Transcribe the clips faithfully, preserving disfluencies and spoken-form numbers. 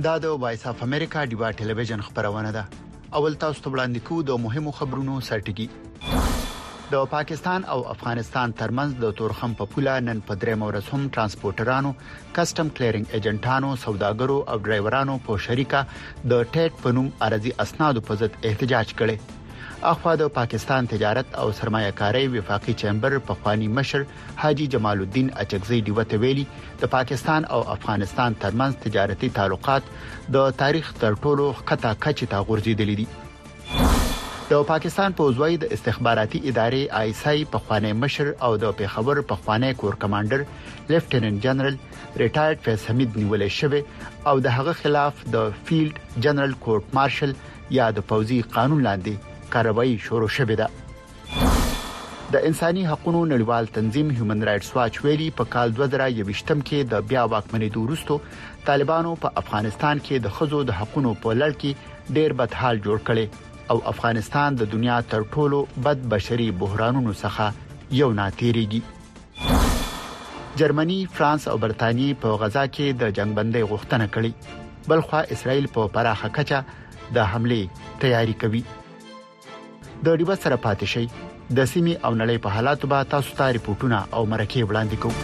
دا د وایس اف امریکا ډیوا ټلویزیون خبرونه ده. اول تاسو ته وړاندې کوو د مهمو خبرونو سرټکی. د پاکستان او افغانستان ترمنځ د تورخم په پوله نن په درې مورز هم ترانسپورټرانو، کسٹم کلیرینګ ایجنټانو، سوداګرو او ډرایورانو په شریکه د ټیټ پنوم ارزي اسنادو په ضد احتجاج کړي. اخوا د پاکستان تجارت او سرمایه کاري وفاقي چیمبر په خواني مشر حاجی جمال الدین اچکزی دی وته ویلي د پاکستان او افغانستان ترمنځ تجارتي تعلقات د تاریخ تر ټولو خطا کچې ته غورځېدلې دي. د پاکستان پوځوي د استخباراتي ادارې آی اس آی په خواني مشر او د پیښور په خواني کور کمانډر لیفټیننټ جنرال ریټایرډ فیض حمید نیولې شوی او د هغه خلاف د فیلډ جنرال کورټ مارشل یا د پوځي قانون لاندې کاروایی شروع شوه ده. د انساني حقوقو نړیوال تنظیم هیومن رائټس واچ ویلي په کال دوه زره یوویشتم کې د بیا واکمنۍ وروسته طالبانو په افغانستان کې د خزو د حقوقو په لړ کې ډېر بد حال جوړ کړي او افغانستان د دنیا تر ټولو بد بشري بحرانونو څخه یو ناتیریږي. جرمني، فرانس او برتانیې په غزا کې د جنگ بندۍ غوښتنه کړې، بلخو اسرائیل په پراخه کچه د حمله تیاری کوي. د ډیوه سره پاتې شي د سیمې او نړۍ په حالاتو به تاسو ته ریپورتونه او مرکې وړاندې کوو.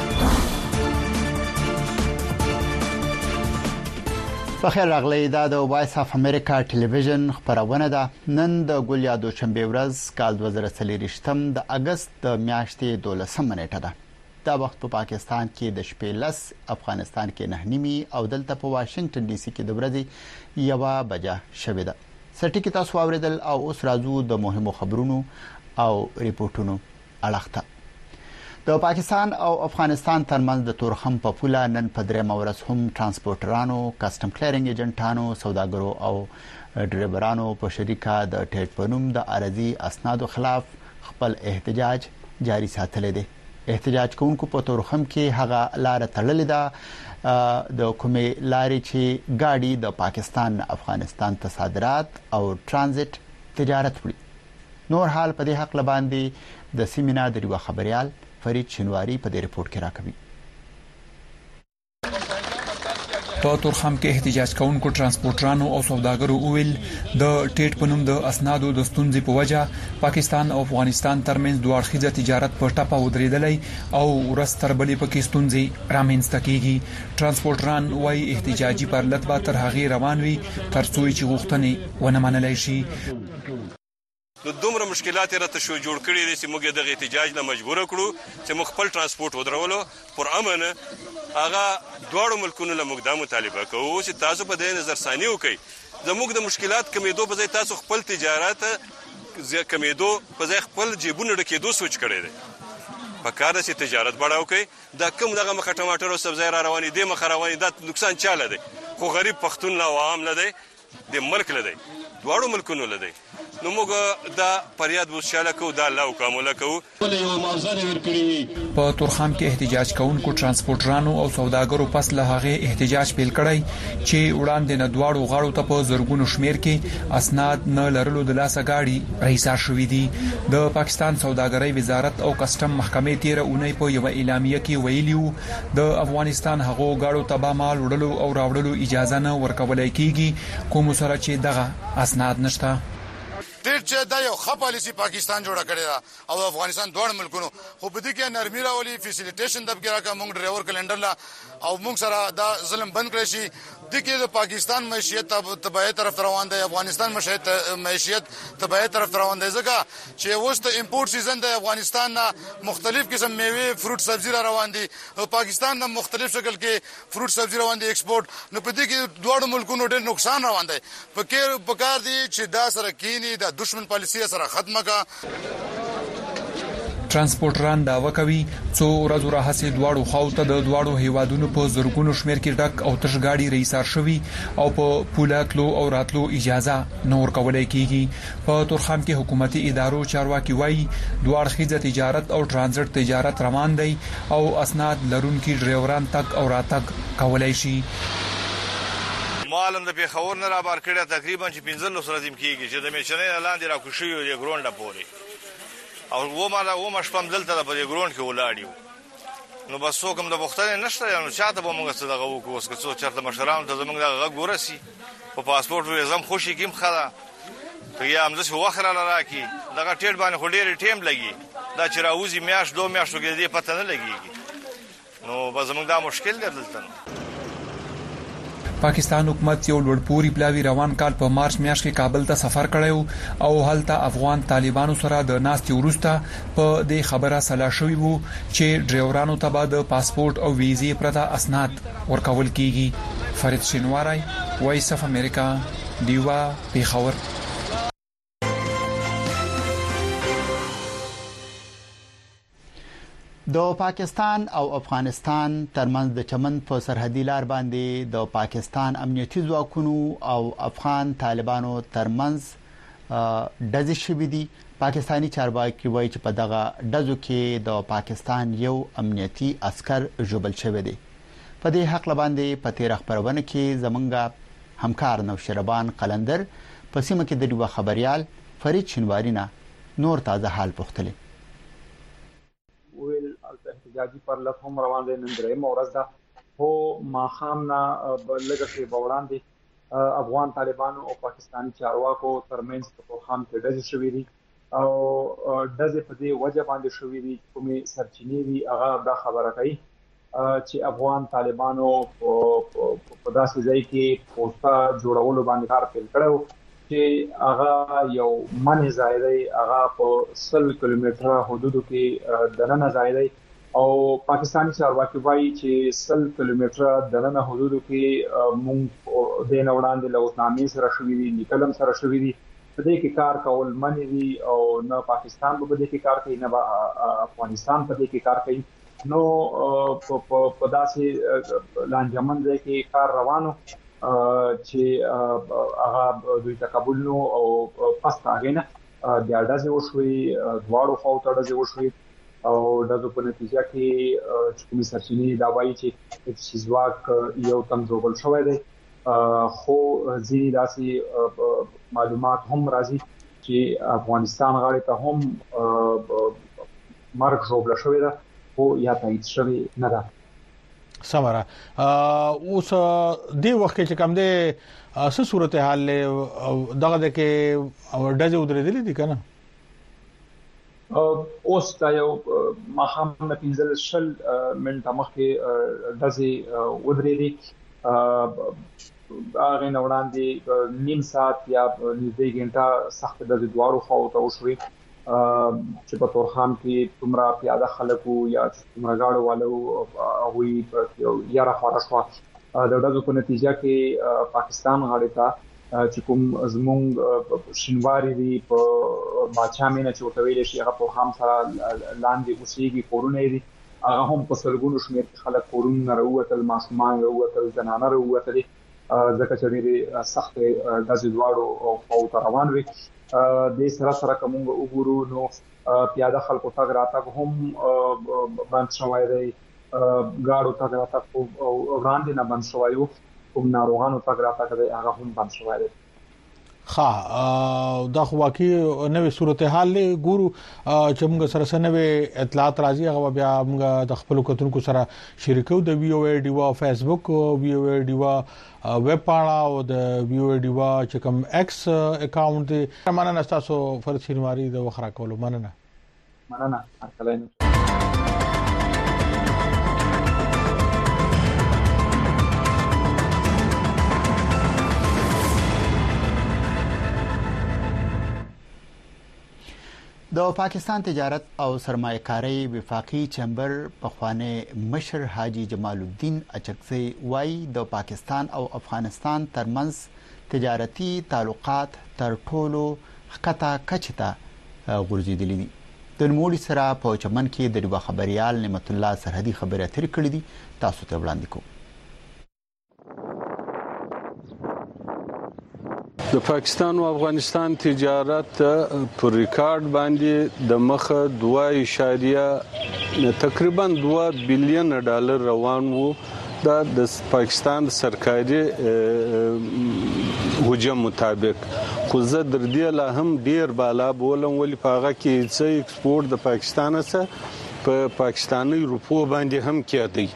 بخیر راغلی، دا د وایس اف امریکا ټلویزیون خبرونه ده. نن د ګولیا دوشنبه ورځ کال دوه زره څلوېښتم د اگست د میاشتې دولسمه نیټه ده. دا وخت په پاکستان کې د شپې لس، افغانستان کې نه نیمي او دلته په واشنگټن ډي سي کې د ورځې یوه بجه شوې ده. سرټکی تاسو اوریدل او اوس راځو د مهمو خبرونو او ریپورتونو اړخته. د پاکستان او افغانستان ترمنځ د تورخم په پوله نن په درې مورز هم ترانسپورټرانو، کسٹم کلیرینګ ایجنټانو، سوداګرو او ډرایورانو په شریکه د ټیټ پنوم د ارزي اسنادو خلاف خپل احتجاج جاری ساتلی دی. احتجاج کوونکو په تورخم کې هغه لار تړلې ده د کومې لارې چې ګاډي د پاکستان افغانستان ته صادرات او ترانزیت تجارت وړي. نور حال په دې حق لباندې د سیمینار د یو خبريال فرید شنواری په دې ریپورت کې راکوي. په تورخم کې احتجاج کوونکو ترانسپورټرانو او سوداګرو وویل د ټیټ پنوم د اسنادو د ستونزې په وجه پاکستان او افغانستان ترمنځ دوه اړخیزه تجارت په ټپه ودرېدلی او ورستر بلې پکې ستونزې رامنځته کیږي. ترانسپورټران وايي احتجاجي پرلط به تر هغې روان وي تر څو چې غوښتنې ونه منلای شي. د دومره مشکلات راته شو جوړ کړي دي چې موږ د احتجاج نه مجبور کړو چې موږ خپل ترانسپورت ودرولو پر امن هغه دواړو ملکونو له موږ د مطالبه کوو چې تاسو په دې نظر ثاني وکړئ. زموږ د مشکلات کمیدو په ځای تاسو خپل تجارت کمیدو په ځای خپل جیبونه ډکېدو سوچ کړی دی. په کار چې تجارت بڑاو کوي دا کوم دغه مخه ټماټر او سبزی را رواني دي مخه رواني دا نقصان چاله دی خو غریب پښتون لا عام نه دی د ملک له دی دواړو ملکونو له دی. نو موږ دا پریاد وشاله کو دا الله وکامله کو. په تورخم کې احتجاج کوونکو ترانسپورټرانو او سوداګرو پس له هغه احتجاج پیل کړی چې وړاندې نه دواړو غاړو ته په زرګونو شمیر کې اسناد نه لرلو د لاسه گاډي رئیسار شوې دي. د پاکستان سوداګرۍ وزارت او کسٹم محکمې تیر اونۍ په یو اعلامیه کې ویلي د افغانستان هغو غاړو ته به مال وړلو او راوړلو اجازه نه ورکولای کیږي کوم سره چې دغه اسناد نشته. ډېر چې دا یو ښه پالیسي پاکستان جوړه کړې ده او افغانستان دواړو ملکونو خو په دې کې نرمي راولي فیسیلیټیشن دب کې راکا موږ ډرایور کلندر لا او موږ سره دا ظلم بند کړی شي. د کې د پاکستان معیشت تبعی طرف روان دی، افغانستان معیشت معیشت تبعی طرف روان دی ځکه چې اوس د امپورټ سیزن د افغانستان نه مختلف قسم میوه فروټ سبزی را روان دي او پاکستان نه مختلف شکل کې فروټ سبزی روان دي ایکسپورټ. نو په دې کې دواړو ملکونو ډېر نقصان روان دی. په کې په کار دي چې دا سره کینی د دشمن پالیسي سره ختمه کا. ترانسپورټران داوا کوي څو ورځې راهسې دواړو خواوو د دواړو هیوادونو په زرګونو شمیر کې ډک او تش گاډي رئیسار شوي او په پولاتلو او راتلو اجازه نه ورکولای کیږي. په تورخم کې حکومتي ادارو چارواکي وایي دوه اړخیزه تجارت او ترانزیت تجارت روان دی او اسناد لرونکي ډرایوران تک او راتګ کولای شي. مالم د پیښور نه را بار کړی تقریبا چې پنځلس ورځې کېږي چې د میشنې لاندې را کوشي یو ګرونډه پوري او و ما و ما شپم دلته په دې ګروند کې ولاړ یو نو بس څوک هم د پوښتنې نشته نو چاته به موږ څه دغه وکړو اوس که څوک چېرته مشرانو ته زموږ دغه غږ ورسي په پاسپورټ ویزه هم خوشي کړي هم ښه ده که یا همداسې وخت راله راکړي دغه ټیټ باندې خو ډېرې ټیم لګي دا چې راوځي میاشت دو میاشتو کې د دې پته نه لګېږي نو به زموږ دا مشکل دی دلته نو پاکستان حکومت یو لوړپوړی پلاوی روان کال په مارچ میاشت کې کابل ته سفر کړی او هلته افغان طالبانو سره د ناستې وروسته په دې خبره سلا شوی وو چې ډرایورانو ته به د پاسپورت او ویزې پرته اسناد ورکول کیږي. فرید شینواری، وایس اف امریکا، دیوا، پیښور. د پاکستان او افغانستان ترمنځ د چمن په سرحدي لار باندې د پاکستان امنیتي ځواکونو او افغان طالبانو ترمنځ ډزې شوې دي. پاکستانی چارواکي وایي چې په دغه ډزو کې د پاکستان یو امنیتي عسكر ژوبل شوی دی. په دې حق باندې په تیر خبرونه کې زمونږ همکار نوشربان قلندر په سیمه کې د ډیوا خبريال فرید شینواری نه نور تازه حال پوښتلی. ویل احتجاجي پر لفهم روان دي نن درې مورز ده هو ما خامنا لګه شي بوړاندې افغان طالبانو او پاکستانی چارواکو ترمنځ په خام کې ډزې شوې دي او ډزې په دې وجه باندې شوې دي کومې سرچینې دي هغه دا خبره کوي چې افغان طالبانو په داسې ځای کې پوسټا جوړولو باندې کار پیل کړو چې هغه یو منځ ځای دی هغه په سل کیلومتره حدودو کې دننه ځای دی او پاکستانی چارواکي وایي چې سل کیلومتره دننه حدودو کې مونږ د نوړاندې لوثنامې سره شوې دي نکلم سره شوې دي په دې کې کار کول منې دي او نه پاکستان په دې کې کار کوي نه افغانستان په دې کې کار کوي نو په داسې لانجمن ځای کې کار روانو چې هغه دوی تقبل نو او پس هغه نه د اډازه وشوي دواړو خو ته اډازه وشوي او دغه په نتیجه کې چې کومي سرچینې دا وایي چې چې ځواک یو تم جوړول شوی دی خو ځینې داسې معلومات هم راځي چې افغانستان غاړه ته هم مرګ جوړل شوی دی خو یا تایید شوی نه ده. سمره اوس دی وخت چې کوم دی څه صورتحال دغه د کې ډزې ودرېدلې دي کنه اوس دا یو مخامه پنځل شل منټه مخکې ډزې ودرېدې هغه نو وړاندې نیم ساعت یا نږدې غنټه سخت ډزې دواړو خواو ته وشوي چې په تورخم کې تمرا پیاده خلکو یا تمرا غاړو والو وی په یاره خورا شو د ډزو په نتیجه کې پاکستان غاړه ته چې کوم زمونږ شینواری دی په ماچامینه چې وتویل شي هغه په هم سره لاندې اوسېږي کورونه دي هغه هم په سلګونو شمېر خلک کورونه راووتل ماشومان راووتل زنانه راووتل ځکه چې ډېر سخت ډزې دواړو خواو روان وي د سره سره کوم وګورو نو پیاده خلکو تاګ راتګ هم بند شوی دی غاړو تاګ راتګ او وړاندې نه بند شوی وو کوم ناروغانو تاګ راتګ دی هغه هم بند شوی دی. ها دا خو واقعي نوې صورتحال له ګورو چې موږ سره سنوي اطلاعات راځي هغه بیا موږ د خپل کتونکو سره شریکو د وی او ای ډیوا فیسبوک وی او ای ډیوا ویب پاڼه او د وی او ای ډیوا چې کوم ایکس اکاونټ دی مننه تاسو فرید شینواری د وخرا کولو مننه مننه اکلین. د پاکستان تجارت او سرمایه‌کاري وفاقي چمبر پخوانی مشر حاجی جمال الدین اچکزی وایي د پاکستان او افغانستان ترمنځ تجارتي تعلقات تر ټولو ښکته کچه ته غورځېدلي دي. د نوموړي سره په چمن کې د ډیوا خبريال نعمت الله سرحدي خبري اترې کړې دي تاسو ته وړاندې کوم. د پاکستان او افغانستان تجارت پر ریکارډ باندې د مخه دوه اشاریه تقریبا دوه بلین ډالر روان وو دا د پاکستان سرکاري حجم مطابق خو زه در دې لا هم ډیر بالا بولم ولې په هغه کې چې ایکسپورت د پاکستان سره په پاکستاني روپو باندې هم کېدی.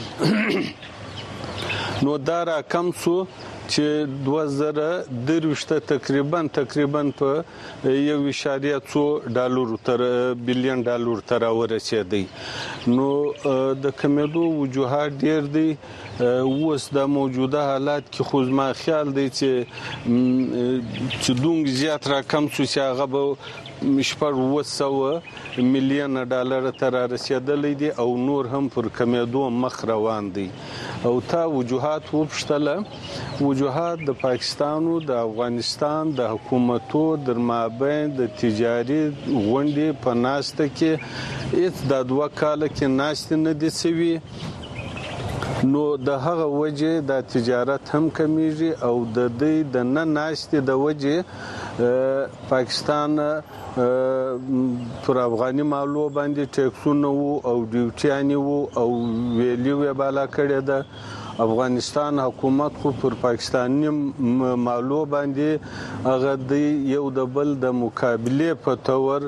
نو دا را کم سو چې دوه زره درویشت تقریبا تقریبا په یو اشاریه څو ډالر تر بلین ډالر تر ورسېدی. نو د کمیدو وجوهات ډیر دي. اوس د موجوده حالات کې خو زما خیال دی چې چې دومره زیات رقم شو چې هغه به شپږ اوه سوه میلیونه ډالر ته رسېدلی دي او نور هم پر کمیدو مخ روان دي. او تا وجوهات وپوښتله، وجوهات د پاکستان او د افغانستان د حکومتو در مابین د تجاري غونډې په ناسته کې هیڅ د دوه کاله کې ناستې نه دي سوي. نو د هغه وجه د تجارت هم کمیږي او د دې د نه ناشته د وجه پاکستان پر افغاني مالو باندې ټیکسونه وو او ډیوټیانی وو او ویلیو بالا کړی ده. افغانستان حکومت خو پر پاکستاني مالو باندې هغه د یو د بل د مقابله په تور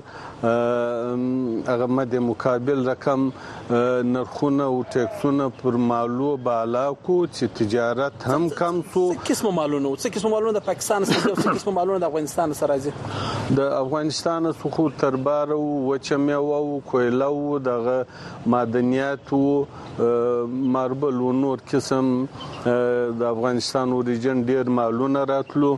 هغه مده مقابل رقم نرخونه او ټیکسونه پر مالو بالا کو چې تجارت هم کم شو. څه قسم مالونه څه قسم مالونه د پاکستان سره او څه قسم مالونه د افغانستان سره راځي؟ د افغانستان څخه تربار او وچمیو او کویلا او دغه معدنیات او ماربل او نور قسم د افغانستان اوریجن ډیر مالونه راتلو.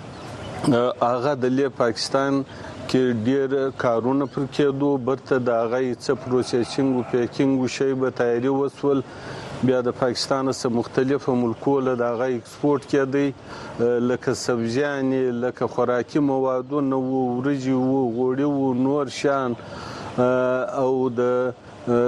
هغه د پاکستان کې ډیر کارونه پر کېدو، برته د هغه څه پروسیسینګ او پیکینګ شی به تیاری وسول. بیا د پاکستان سره مختلفو ملکو له دغه ایکسپورت کېدی، لکه سبزیانې، لکه خوراکي موادونه وو، ورجې وو، غوړي وو، نور شان او د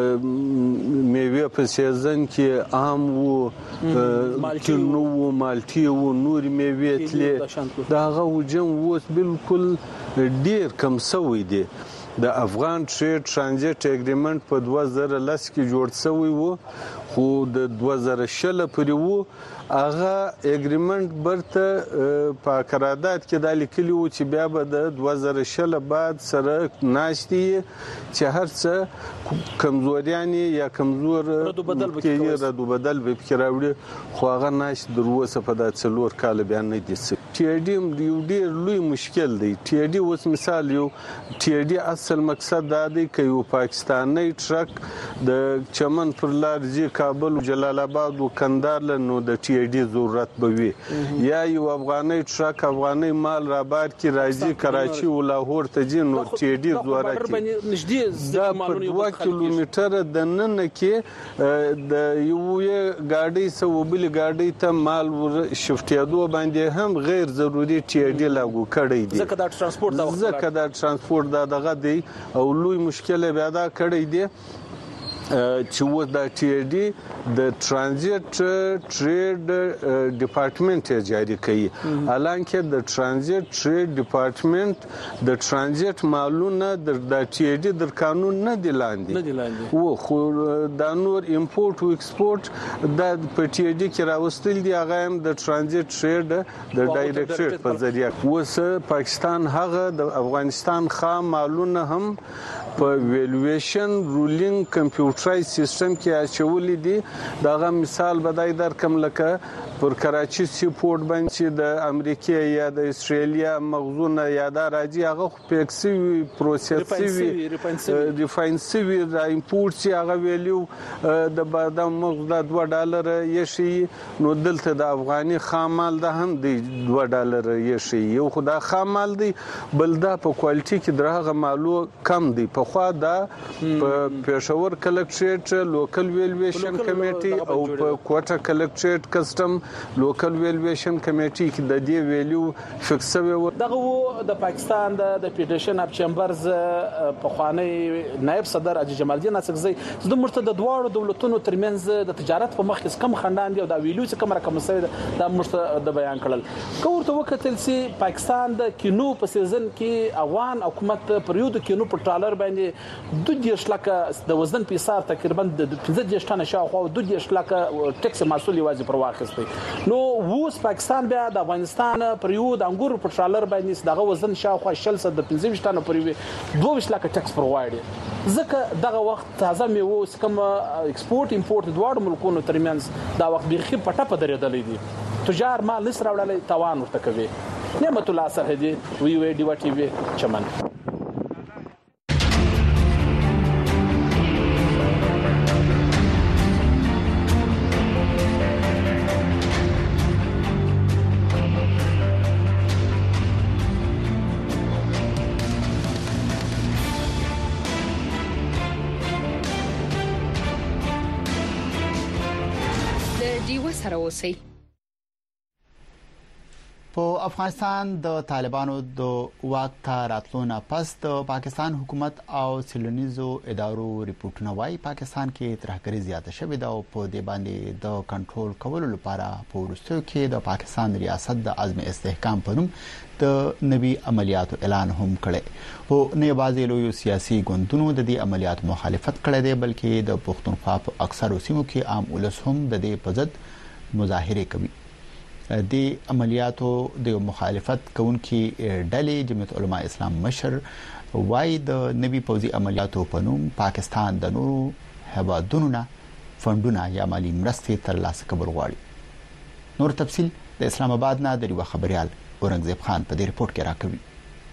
میوه په سیزن کې عام وو، کینو وو، مالټي وو، نور میوه تلې. دا هغه وجن اوس بالکل ډیر کم شوی دی. د افغان ټریډ ترانزیت اګریمنت په دوه زره لس کې جوړ شوی وو، خو د دوه زره شل پورې وو. هغه اګریمنت برته په قرارداد کې د لیکلي وو چې بیا به د دوه زره شل بعد سره ناشتي چې هر څه کمزوریانی یا کمزور کې ردو بدل به فکر راوړي، خو هغه ناشت دروسه په د څلور کال بیا نه دي. ټي اي ډي یو ډیر لوی مشکل دی. ټي اي ډي اوس مثال یو ټي اي ډي اصل مقصد دا دی چې یو پاکستاني ټرک د چمن پر لار ځي کابل او جلال آباد او کندهار له نو د ټي اي ډي ضرورت به وي، یا یو افغاني ټرک افغاني مال را بار کی راځي کراچي او لاهور ته ځي نو ټي اي ډي ضرورت دی. دا په دوه کیلومتر د نن کې د یو ګاډي سو بل ګاډي ته مال ور شفتیادو باندې هم غیر ضروري ټي اي ډي لاګو کړی دی. ځکه دا ترانسپورت دا ځکه دا ترانسپورت دا دغه دی او لوی مشکل پیدا کړی دی چې و د ټي اي ډي د ترانزیت ټریډ ډپارټمنټ جاری کړي. حالانکه د ترانزیت ټریډ ډپارټمنټ د ترانزیت مالونه د ټي اي ډي د قانون نه دی لاندې و، خو د نور امپورټ او ایکسپورټ د په ټي اي ډي کې راوستل دي، هغه هم د ترانزیت ټریډ د ډایریکټریټ په ذریعہ. اوس پاکستان هغه د افغانستان خام مالونه هم په ویلویشن رولینګ کمپیوټرایز سیستم کې اچولې دي. داغه مثال بدای در کوم لکه پر کراچي سی پورت باندې د امریکا یا د استرالیا مخزونه یا د راځي هغه پیکسي پروسیسي ریفاینسي د امپورټ سی هغه ویلیو د بادام مغز د دوه ډالر یې شي، نو دلته د افغاني خام مال د هم د دوه ډالر یې شي. یو خدا خام مال دی، بل دا په کوالټي کې درغه مالو کم دی. په خوا دا په پېښور کلکټریټ لوکل ویلویشن کمیټي او په کوټه کلکټریټ کسٹم لوکل ویلویشن کمیټي کې د دې ویلیو فکس شوی و. دغه د پاکستان د فدریشن اف چمبرز په خوانی نائب صدر اجي جمال الدین اسکزي د مرته د دوه دولتونو ترمنځ د تجارت په مخ کې کم خندان دی او د ویلیو څخه کوم رقم سوی د مرته د بیان کړل. کومه وکتل سي پاکستان د کینو په سیزن کې افغان حکومت پریود کینو په ټالر باندې دوه دیش لکه د وزن په حساب تقریبا د پنځه دیش ټنه شاوخوا دوه دیش لکه ټیکس مسؤل واجب پر واخیستی. نو ووس پاکستان بیا د افغانستان پریود انګور په ټالر باندې دغه وزن شاوخوا شل صد پنځه ټنه پریوي دوه لکه ټیکس پر واړي. ځکه دغه وخت تازه میوه کوم ایکسپورت امپورت دواړو ملکونو ترمنځ دا وخت بیخي پټه په درېدلې دي تجار مال نس راوړلی توان ورته کوي. نعمت الله سرحدي وی وی ډیوا ټي وی چمن. سره اوسئ. په افغانستان د طالبانو د واک ته راتلو نه پس د پاکستان حکومت او سیلونیزو ادارو ریپورتونه وايي پاکستان کې ترهګري زیاته شوې ده او په دې باندې د کنټرول کولو لپاره په وروستیو کې د پاکستان ریاست د عزم استحکام په نوم د نوي عملیاتو اعلان هم کړی. خو نه یوازې لویو سیاسي ګوندونو د دې عملیاتو مخالفت کړی دی بلکې د پښتونخوا په اکثرو سیمو کې عام ولس هم د دې په ضد مظاهره کوي. د عملیاتو د مخالفت کوونکي ډلې جمعیت علماء اسلام مشر وايي د نوي پوځي عملیاتو په نوم پاکستان د نورو هیوادونو نه فندونه یا مالی مرستې ترلاسه کول غواړي. نور تفصيل د اسلام آباد نه د خبريال اورنګزیب خان په دې رپورت کې راکوي.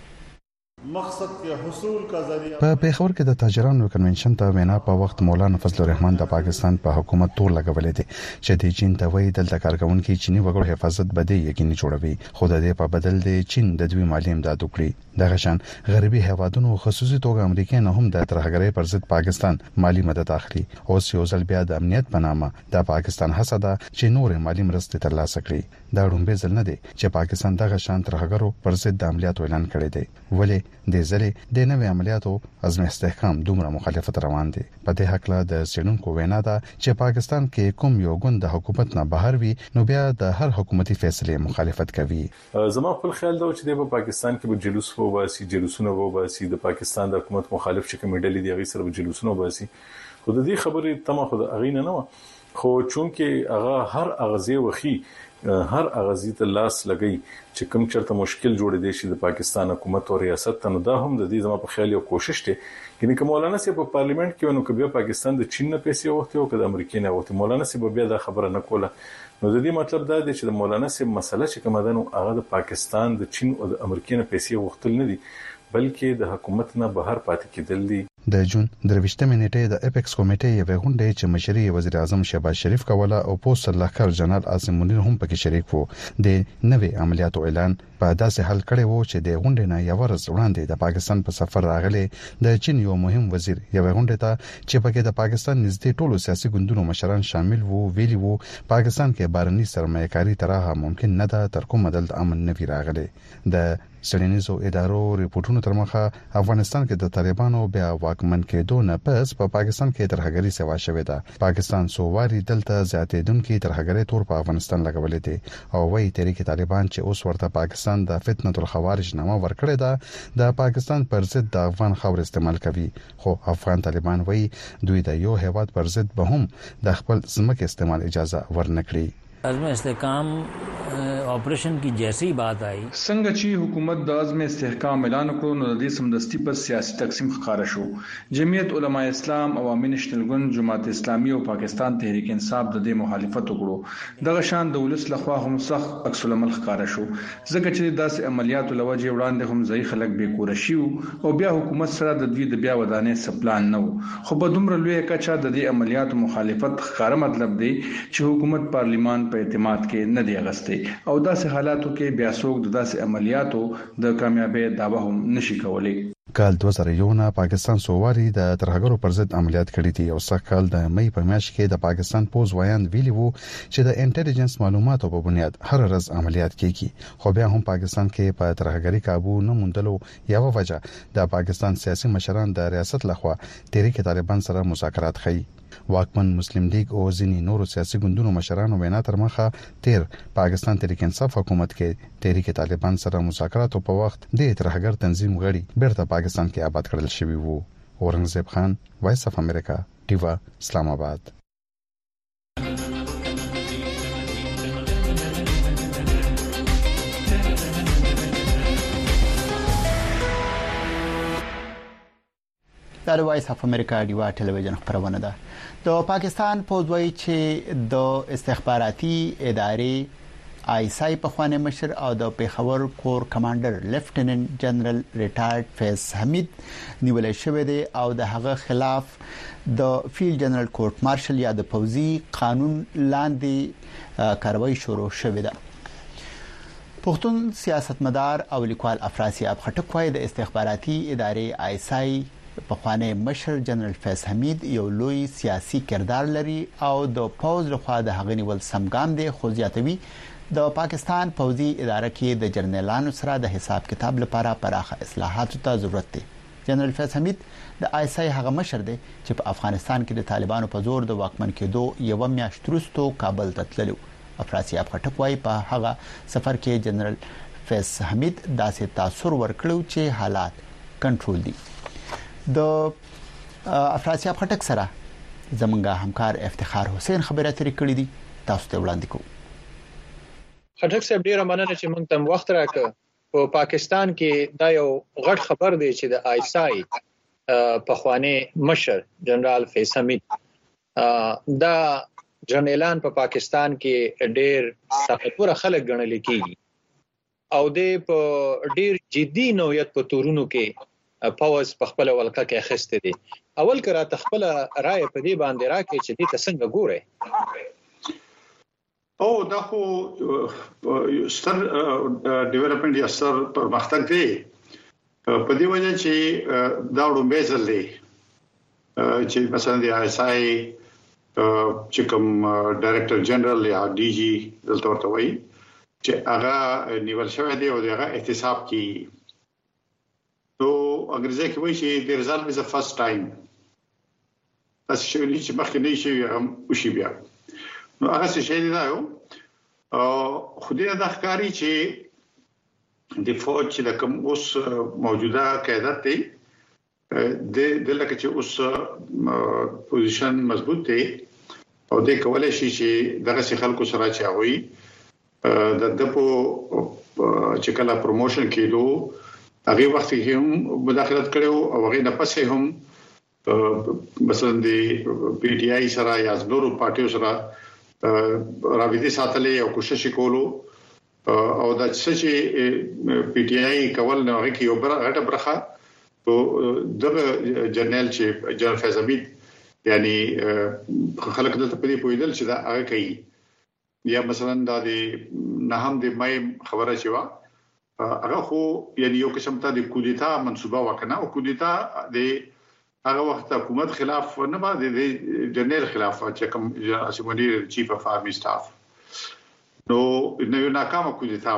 مقصد کے حصول کا ذریعہ په پیښور کې د تاجرانو کنونشن ته وینا په وخت مولانا فضل الرحمن د پاکستان په حکومت تور لګولې دي چې د چین ته وایي دلته کارکونکو چینی وګړو حفاظت بده یقیني جوړوي خو د دې په بدل دی چین د دوی مالی امداد وکړي. دغه شان غربي هیوادونو خصوصي توګه امریکا نه هم د ترهګرۍ پر ضد پاکستان مالی مدد اخلي. اوس یو ځل بیا د امنیت په نامه د پاکستان هڅه ده چې نور مالی مرستې ترلاسه کړي. دا ډومبه ځل نه دی چې پاکستان دغه شان ترهګرو پر ضد د عملیاتو اعلان کړی دی. ولې د ځلې د نوې عملیاتو عزم استحکام دومره مخالفت روان دي؟ په دې حق له د سیډونکو وینا ده چې پاکستان کې کوم یو ګوند د حکومت نه بهر وي نو بیا د هر حکومتي فیصله مخالفت کوي. زما خپل خیال دا چې د پاکستان کې به جلوس وو باسي جلوسونه وو باسي د پاکستان د حکومت مخالف چې کوم ډلې دی غي سره جلوسونه باسي. خو د دې خبرې تمه خو د اغینه نه و خو چونکه هغه هر اغزي وخی هر اغازي ته لاس لګي چې کوم چرته مشکل جوړ دي شي د پاکستان حکومت او ریاست ته نو دا هم د دې زما په خیال یو کوشش دی کینه کوم مولانا سی په پارلیمنت کې ونو کبه پاکستان د چین نه پیسې وخت او د امریکا نه وخت مولانا سی بیا دا خبره نه کوله. نو د دې مطلب دا دی چې د مولانا سی مسله چې کومه ده نو هغه د پاکستان د چین او د امریکا نه پیسې وختل نه دي بلکې د حکومت نه بهر پاتې کېدل دي. د جون درويشتمه نیټه د اپیکس کمیټې یو غونډه چې مشري وزیر اعظم شهباز شریف کوله او پوسټ سلاکر جنرال عاصم منیر هم پکې شریک وو. د نوې عملیاتو اعلان په داسې حل کړي وو چې د غونډې نه یو ورځ وړاندې د پاکستان په سفر راغلي د چین یو مهم وزیر یو غونډه ته چې پکې د پاکستان نږدې ټولو سیاسي ګوندونو مشران شامل وو ویلي وو پاکستان کې بارني سرمایه‌کاري تراه ممکن نه ده تر کومه دل امن نه وی راغلي. د سیلونیزو ادارو ریپورتونو تر مخه افغانستان کې د طالبانو بیا واکمن کېدو نه پس په پاکستان کې ترهګری سوا شوې ده. پاکستان سوواري دلته زیاتېدونکو ترهګری تور په افغانستان لګولې دي او وایي تحریک طالبان چې اوس ورته پاکستان د فتنه الخوارج نامه ورکړې ده د پاکستان پر ضد د افغان خاور استعمال کوي. خو افغان طالبان وایي دوی د یو هیواد پر ضد به هم د خپل ځمکې استعمال اجازه ورنکړي. عزم استحکام آپریشن کی جیسی بات آئی څنګه چې حکومت د عزم استحکام اعلان کړو نو د دې سمدستي پر سیاسي تقسیم ښکارا شو. جمعیت علماء اسلام عوامي نېشنل ګوند جماعت اسلامي او پاکستان تحریک انصاف د دې مخالفت وکړو. دغه شان د ولس لخوا هم سخت عکس العمل ښکارا شو ځکه چې داسې عملیاتو لوجه وړاندې هم ځای خلک به کور شي او بیا حکومت سره د دوی د بیا ودانې سپلان نه وو. خو په دومره لوی کچا د دې عملیاتو مخالفت ښکارا مطلب دی چې حکومت پارلیمان په اعتماد کې نه دی غسته او داسې حالاتو کې بیا څوک د داسې عملیاتو د کامیابی دعوه هم نشي کولای. کال دوه زره یو نه پاکستان سوواري د ترهګرو پر ضد عملیات کړي دي او څخه کال د مې په میاشت کې د پاکستان پوز وایاند ویلی وو چې د انټيليجنس معلوماتو په بنیاد هر ورځ عملیات کیږي. خو بیا هم پاکستان کې په ترهګری کابو نه موندلو یو وجه د پاکستان سیاسي مشران د ریاست لخوا تحریک طالبان سره مذاکرات کوي. واکمن مسلم لیگ او ځینې نورو سیاسي ګوندونو مشرانو وینا تر مخه تیر پاکستان تحریک انصاف حکومت کې تحریک طالبان سره مذاکراتو په وخت د ترهګر تنظیم غړي بیرته پاکستان کې آباد کړل شوی وو. اورنګزیب خان وایس اف امریکا ډیوا اسلام آباد. د وایس اف امریکا ډیوا ټلویزیون خبرونه ده. د پاکستان پوز وایي چې د استخباراتي ادارې آی اس آی په خوانه مشر او د پیښور کور کمانډر لیفټیننټ جنرال ریټایرډ فیض حمید نیولای شوی دی او د هغه خلاف د فیلډ جنرال کورټ مارشل یا د پوزي قانون لاندې کاروایی شروع شوې ده. پښتون سیاستمدار او لیکوال افراسیاب خټک وايي د استخباراتي ادارې آی اس آی په خوانه مشر جنرال فیض حمید یو لوی سیاسي کردار لري او د پوز لخوا د هغې نیول سمګام دی. خو زیاتوي د پاکستان پوزي اداره کې د جرنیلانو سره د حساب کتاب لپاره پراخه اصلاحاتو ته ضرورت دی. جنرال فیض حمید د آی اس آی هغه مشر دی چې په افغانستان کې د طالبانو په زور د واکمن کېدو یو میاشت وروسته کابل ته تللی. افراسیاب خټک وايي په هغه سفر کې جنرال فیض حمید داسې تاثیر ورکړو چې حالات کنټرول دي. د افراسیاب خټک سره زمونږ همکار افتخار حسین خبرې اترې کړې دي. تاسو ته وړاندې کوم. خټک صاحب ډیره مننه چې موږ ته وخت راکړ. په پاکستان کې دا یو غټ خبر دی چې د آی اس آی په خوانه مشر جنرال فیض حمید دا جنرالان په پاکستان کې ډیر طاقتور خلک ګڼل کیږي او د په ډیر جدي نوعیت په تورونو کې پاوز په خپل ولقه کې اخیسته دي. اول کرا تخپل رائے په دې باندې راکې چې دې څنګه ګوره. او دا خو ستر ډیولپمنٹ یا ستر پرمختګ دی په دې وجه چې دا وړاندې ځل دی چې مثلا د آی اس آی چې کوم ډایریکټر جنرال یا ډي جی دلته ورته وایي چې هغه نیول شوی دی او دغه احتساب کی نو انګریزي کې وایي چې د ریزالټ از ا فرست ټایم تاسو چې ویلي چې مخکې نه شي هم وشي بیا نو هغه څه شي دی دا یو خو دې د ښکاری چې د فوج چې د کوم اوس موجوده قیادت دی د د لکه چې اوس پوزیشن مضبوط دی او د کولای شي چې دغه خلکو سره چې هغه د دپو چې کله پروموشن کېدو هغه وخت کې هم مداخلت کړو او هغه نه پسې هم مثلا د پی ټ آی سره یا نورو پارټیو سره رابطه ساتلې او کوشش کولو او د چې پی ټ آی کول نه هغه کې یو غټه برخه او دغه جنرال چې جنرال فیض حمید یعنی خلک دلته په دې پویدل چې دا هغه کوي یا مثلا د نه هم د مې خبره شوه هغه خو یعنی یو قسم ته د کودتا منسوبه وکنه او کودتا د هغه وخت حکومت خلاف نه باندې د جنرال خلاف چې کوم اسمونی چیف اف آرمی سټاف نو نو یو ناکامه کودتا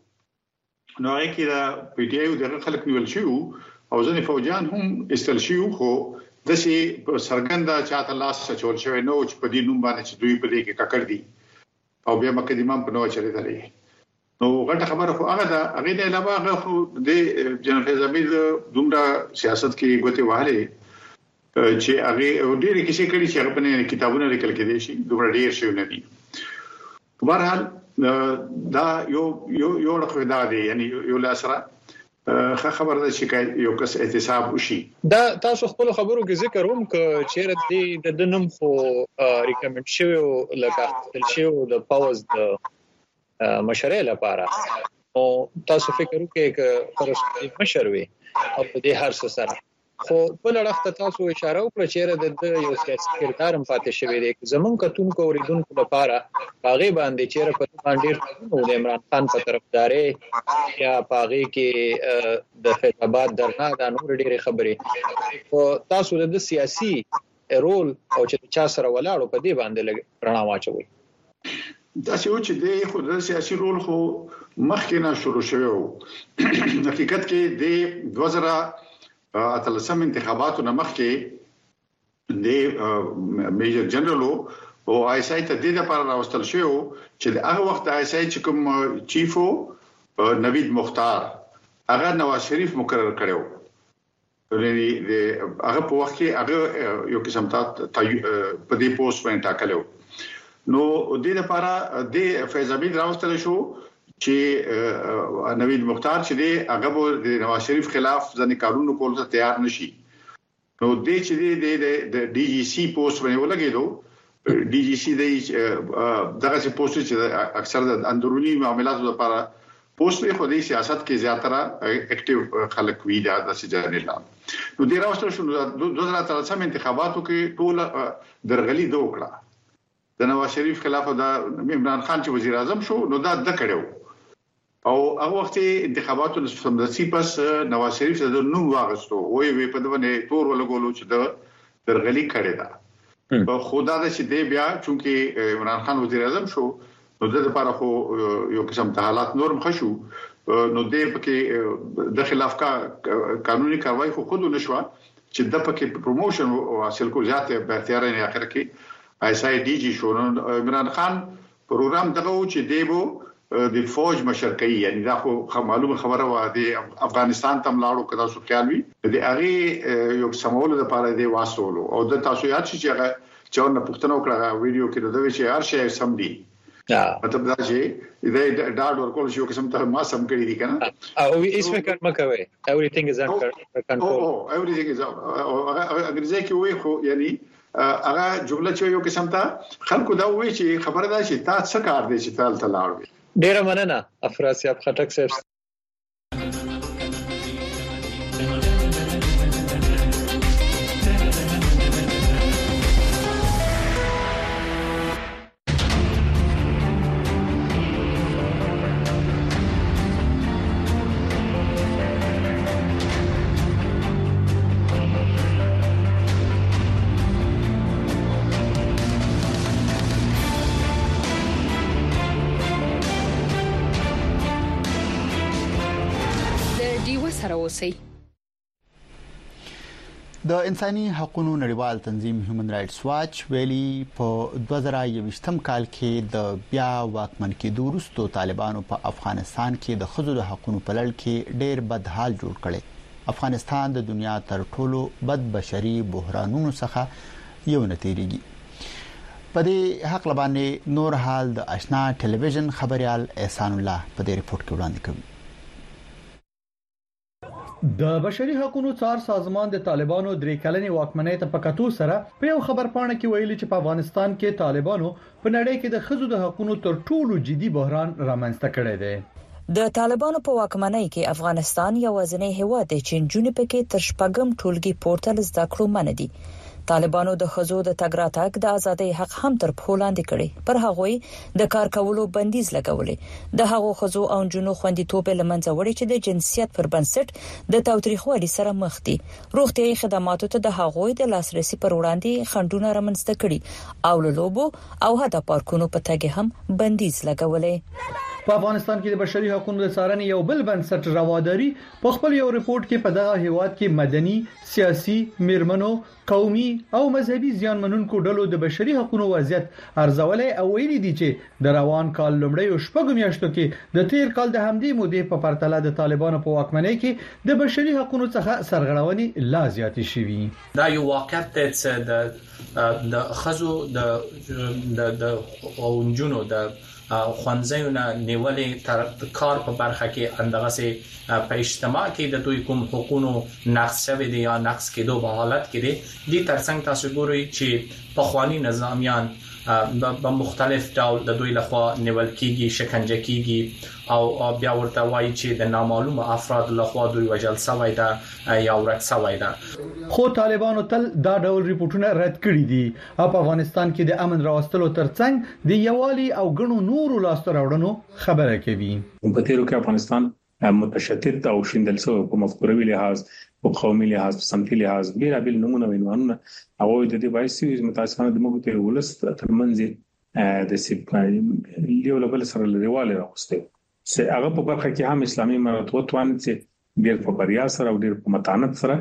نو هغه کې د پی ټ آی د خلک نیول شو او ځنې فوجان هم استل شو خو د سي سرګندا چاته لاس چول شوی نو چې په دې نوم باندې چې دوی په دې کې ککړ دي او بیا مقدمه په نو چلے دري نو غټه خبره خو هغه دا هغه د علاوه هغه خو د جنرال فیض حمید دومره سیاست کې ګوتې وهلې چې هغه ډېر کیسې کړي چې هغه په کتابونو لیکل کېدي شي دومره ډېر شي نه دي. په هر حال دا یو یو یو لخوا دی یعنی یو لاسره خبر ده چې یو کس احتساب وشي. دا تاسو خپل خبرو کې ذکر هم ک چیرې د د نوم خو ریکمند شوی لکه تل شوی د پاوز د مشرې لپاره او تاسو فکر وکړئ ک پرسته مشر وي او د هر څه سره خو په لړخته تاسو اشاره وکړه چې د یو سیاسي کردار هم پاتې شوی دی زمون کتونکو اوریدونکو لپاره هغه باندې چې په باندې د عمران خان په طرفداري یا هغه کې د فیض آباد درنا د نور ډېرې خبرې او تاسو د سیاسي رول او چې چا سره ولاړو په دې باندې رڼا واچوي. دا چې د خو د سیاسي رول خو مخکې نه شروع شوی و حقیقت کې د دوه زره اتلسم انتخاباتو نه مخکې د میجر جنرال او آی اس آی ته د لپاره راوستل شو چې هغه وخت آی اس آی چې کوم چیفو نوید مختار هغه نواز شریف مقرر کړو لري د هغه په وخت کې هغه یو قسم ته په دې پوسټ باندې ټاکلو نو د لپاره د فیض حمید راوستل شو چې نوید مختار چې دی هغه د نواز شریف خلاف ځنې قانون کول ته تیار نشي نو د چې د ډي جی سي پوسټ باندې ولګېدو ډي جی سي د دغه څه پوسټ چې اکثر د اندرونی معاملاتو لپاره پوسټ په دې سیاست کې زیاتره اکټیو خلک وی دا د سجانې لا نو د راوستل شو د دوه هزار اتلسم انتخاباتو کې ټول درغلي دوکړه د نواز شریف خلاف د عمران خان چې وزیر اعظم شو نو دا د کړو او هغه وخت انتخاباتو د سمدسي پس نواز شریف د نو واغستو وې وې په دونه تور ولګولو چې د درغلي کړی دا په خدا د چې دی بیا چې عمران خان وزیر اعظم شو نو د لپاره خو یو قسم ته حالات نورم خشو نو د پکې د خلاف کا قانوني کاروایی خو خود نشو چې د پکې پروموشن حاصل کو زیاته به اختیار نه اخر کې ایس آی ډي جی شو عمران خان پروګرام دغه چې دیبو د فوج مشرکۍ یعنی دا خو معلومه خبره و د افغانستان تم لاړو کدا سو خیال وی د هغه یو سمول د پاره دی واسولو او د تاسو یاد شي چې هغه چون پښتنو کړه ویډیو کې د دوی چې هر شی سم دی مطلب دا چې د ډاډ ورکول شي قسم ته ما سم کړی دي کنه او هیڅ فکر مکوي everything is under control او everything is اگر ځکه وي خو یعنی هغه جمله چې یو قسم ته خلکو دا وایي چې خبره ده چې تاسو څه کار دی چې تل تلاړ ډیره مننه افراسیاب خټک صاحب د انساني حقوقو نړیوال تنظیم هیومن رائټس واچ ویلي په دوه زره یوویشتم کال کې د بیا واکمن کېدو وروسته طالبانو په افغانستان کې د ښځو د حقوقو په لړ کې ډېر بد حال جوړ کړي افغانستان د دنیا تر ټولو بد بشري بحرانونو څخه یو نتیریږي په دې حق لبانې نور حال د آشنا ټلویزیون خبريال احسان الله په دې ریپورت کې وړاندې کوي د بشري حقوقو څار سازمان د طالبانو درې کلنې واکمنۍ ته پکاتو سره په یو خبر پاڼه کې ویلي چې په افغانستان کې طالبانو په نړۍ کې د ښځو د حقوقو تر ټولو جدي بحران رامنځته کړی دی د طالبانو په واکمنۍ کې افغانستان یوازینی هیواد دی چې جنوب کې تر شپږم ټولګي پورتل زده کړو من دي طالبانو د خزو د تګ راتګ د ازادۍ حق هم تر پولاند کړي پر هغوی د کار کولو بندیز لګولې د هغو خزو او جنو خوندیتوب لمنځه وړي چې د جنسیت پر بنسټ د تاوتریخوالي سره مخ دي روغتيایي خدماتو ته د هغوی د لاسرسي پر وړاندې خنډونه رامنځته کړي او له لوبو او هدا پارکونو په تګ هم بندیز لګولې په افغانستان کې د بشري حقوقو د څارنې یو بل بنسټ رواداري په خپل یو ریپورت کې په دغه هیواد کې مدني سیاسي میرمنو قومي او مذهبي ځانمنونکو ډلو د بشري حقوقو وضعیت ارزولې او ویلي دي چې د روان کال لومړی شپږ میاشتو کې د تیر کال د همدې مودې په پرتله د طالبانو په واکمنۍ کې د بشري حقوقو څخه سرغړونې لا زیاتې شوې دا یو واقعیت دی چې د د خزو د د د اونجونو د خوانځیونه نیولې تر کار په برخه کې اندغه سي په اجتماع کې د دوی کوم حقوقو نقص شوی دی یا نقص کېدو په حالت کې دي د ترڅنګ تاسو ګورئ چې په خواني نظامیان په مختلف ډول د دوی لخوا نیول کیږي شکنجه کیږي او بیا ورته وایي چې د نامعلومه افراد لخوا دوی وژل شوی دا یا ورک شوی دا خو طالبانو تل دا ډول ریپورتونه رد کړي دي په افغانستان کې د امن راوستلو ترڅنګ د یوالي او غنو نورو لاسته راوړنو خبره کوي په تیرو کې افغانستان متشدد او شیندل شو په مفکوروي لحاظ په قومي لحاظ په سمتي لحاظ ډیر ابل نمونه وینونه او د دې وایسي متاسفانه د موږ ته ولست ترمنځ د سیپای یو لبل سره لريواله راوسته سه هغه په برخه کې هم اسلامي مراتب ډیر په بریا سره او ډیر په متانت سره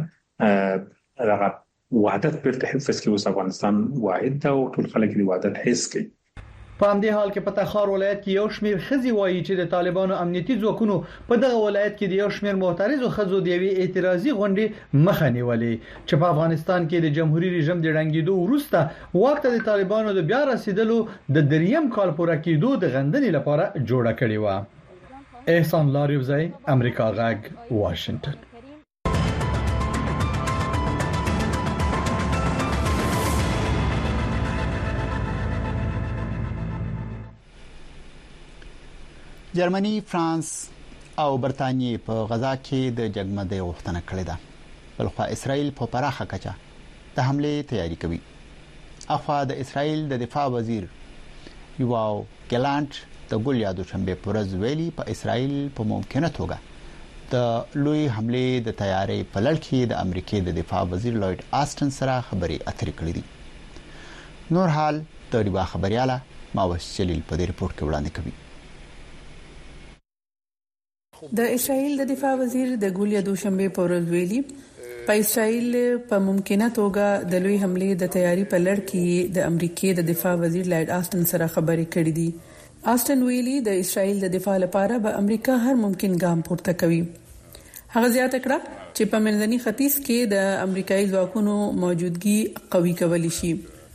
هغه وحدت پر تحفظ کې اوس افغانستان واحد دا او ټول خلک دی وحدت حس کوي په همدې حال کې په تخار ولایت کې یو شمیر خزي وایي چې د طالبانو امنیتي ځواکونو په دغه ولایت کې د یو شمیر معترضو خزو د یوې اعتراضي غونډې مخه نیولې چې په افغانستان کې د جمهوریت رژیم د ړنګېدو وروسته وخت د طالبانو د بیا رسیدلو د دریم کال پوره کېدو د غندنې لپاره جوړه کړې و احسان لاریوزی امریکا غږ واشنگټن جرمني، فرانس او برتانیې په غزا کې د جګمدۍ غوښتنه کړې ده. بلخو اسرائیل په پراخه کچه د حمله تیاری کوي. اخوا د اسرائیل د دفاع وزیر یواو ګلانت د ګولیا دوشنبه پرز ویلي په اسرائیل په ممکنه توګه د لوی حمله د تیاری په لړ کې د امریکای د دفاع وزیر لوید آسټن سره خبري اترې کړې دي. نور حال د ریبا خبرياله ماوس جلیل په دې رپورت کې وړاندې کوي. د اسرائیل د دفاع وزیر د ګولیا دوشنبه په ورځ ویلي په اسرائیل په ممکنه توګه د لوی حمله د تیاری په لړ کې د امریکای د دفاع وزیر لوید آسټن سره خبرې کړې دي. آسټن ویلي د اسرائیل د دفاع لپاره به امریکا هر ممکن ګام پورته کوي. هغه زیاته کړه چې په منځني ختیځ کې د امریکایي ځواکونو موجودګي قوي کول شي.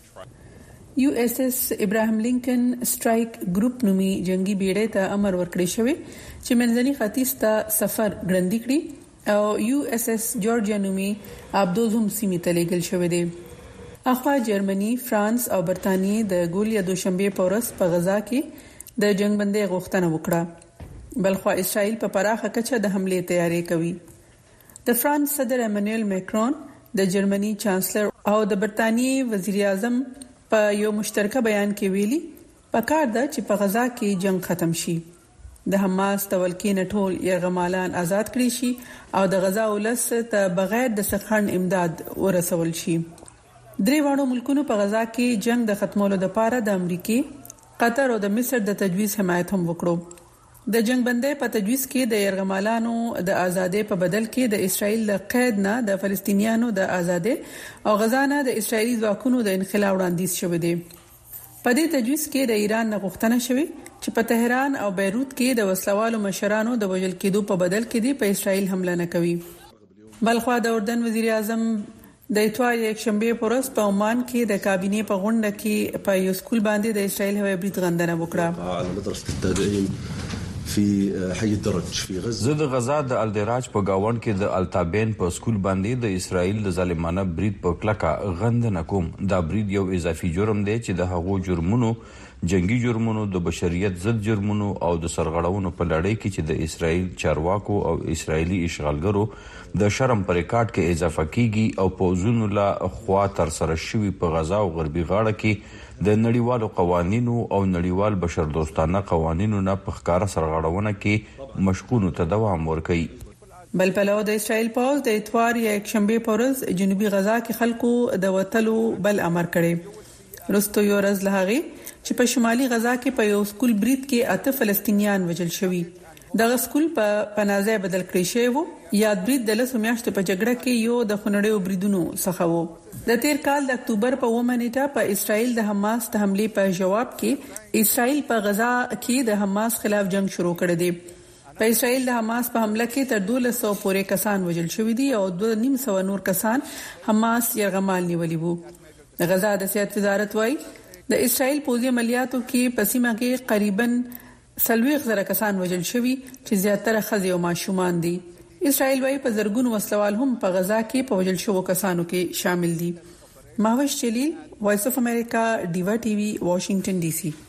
یو اس اس ابراهیم لینکن سټرایک ګروپ نومي جنگي بیړۍ ته امر ورکړی شوی چې منځني ختیځ ته سفر ګړندی کړي او یو اس اس جورجیا نومي ابدوزم سیمې ته لیږل شوی دی. اخوا جرمني، فرانس او برتانیې د ګولیا دوشنبه په ورځ په غزا کې د جنگ بندي غوښتنه وکړه. بلخو اسرائیل په پراخه کچه د حمله تیاری کوي. د فرانس صدر ایمانوئل ماکرون، د جرمني چانسلر او د برتانیې وزیر اعظم په یو مشترکه بیان کې ویلي پکار ده چې په غزا کې جنگ ختم شي، د حماس تولکې نه ټول یرغمالان آزاد کړي شي او د غزا ولس ته بغیر د سخن امداد ورسول شي. درې وړو ملکونو په غزا کې جنگ د ختمولو لپاره د امریکای، قطر او د مصر د تجویز حمایت هم وکړو. د جنگ بندۍ په تجویز کې د یرغمالانو د آزادۍ په بدل کې د اسرائیل د قید نه د فلسطینیانو د آزادۍ او غزا نه د اسرائیلي ځواکونو د انخلا وړاندیز شوی دی. په دې تجویز کې د ایران نه غوښتنه شوی چې په تهران او بیروت کې د وسلوالو مشرانو د وژل کېدو په بدل کې دی په اسرائیل حمله نه کوي. بلخو د اردن وزیر اعظم د اتوار یک شنبه پر ورځ په عمان کې د کابینې په غونډه کې په یو سکول باندې د اسرائیل هوایي برید غندنه وکړه. في حي الدرج في غزه زه د غزا د الدراج په گاوند کې د التابین په سکول باندې د اسرائیل د ظالمانه برید په کلکه غندنه کوم. دا برید یو اضافي جرم دی چې د هغو جرمونو، جنگي جرمونو، د بشریت ضد جرمونو او د سرغړونو په لړۍ کې چې د اسرائیل چارواکو او اسرائیلي اشغالګرو د شرم پر ریکارډ کې اضافه کیږي او په ځونو لا خوا تر سره شوی په غزا او غربي غاړه کې د نړیوالو قوانینو او نړیوال بشردوستانه قوانینو نه په ښکارا سرغړونه کې مشکونو ته دوام ورکوي. بل پلو د اسرائیل پوز د اتوار یک شنبه په ورځ جنوبي غزا کې خلکو د وټلو بل امر کړي. رستو یو ورځ لهغه چې په شمالي غزا کې په یو سکول برید کې اته فلسطینیان وژل شوي. دغه سکول په پنازه بدل کړی شوی وو. یاد برید د لسو میاشتو په جګړه کې یو د خنړیو بریدونو څخه وو. د تیر کال د اکتوبر په اومه نیټه په اسرائیل د حماس د حمله په جواب کې اسرائیل په غزا کې د حماس خلاف جنگ شروع کړی دی. په اسرائیل د حماس په حمله کې تر دولس سوه پورې کسان وژل شوي دي او دوه نیم سوه نور کسان حماس یرغمال نیولي وو. غزا د صحت وزارت وايي د اسرائیل پوځي عملیاتو کې په سیمه کې قریباً څلوېښت زره کسان وژل شوي چې زیاتره ښځې او ماشومان دي. اسرائیل وايي په زرګونو وسلوال هم په غزا کې په وژل شوو کسانو کې شامل دي. ماوش جلیل، وایس اف امریکا، ډیوا ټي وي، واشنگټن ډي سي.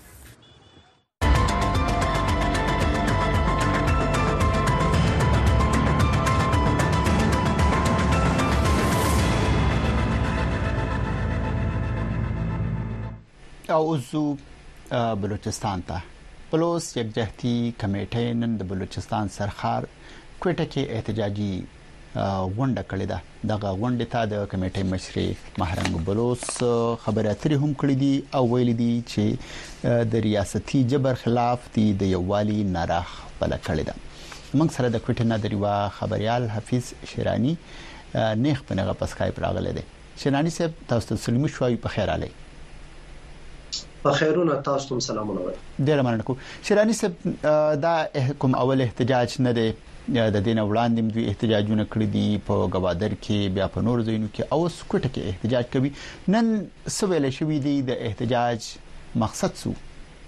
او اوسو بلوچستان ته پلوس یکجهتي کمیټې نن د بلوچستان سرخار کوټه کې احتجاجي غونډه کړې ده. دغه غونډه ته د کمیټې مشر مهرنګ بلوس خبري اترې هم کړې دي او ویل دي چې د ریاستي جبر خلاف دي د یووالي ناره خپل کړې ده. موږ سره د کوټه نه دریوا خبريال حفیظ شیرانی نیخ په نغه په سکایپ راغله دي. شیرانی صاحب تاسو ته سلام شوي په خیر علي. په خیرونه تاسو ته سلامونه وایم. ډیر مننه کوم. شیرانی صاحب دا کوم اول احتجاج نه دی د دین وړاندې دوی احتجاجونه کړی دي په گوادر کې بیا په نور ځایونو کې او سکوټه کې احتجاج کوي. نن سویل شوی دی د احتجاج مقصد سو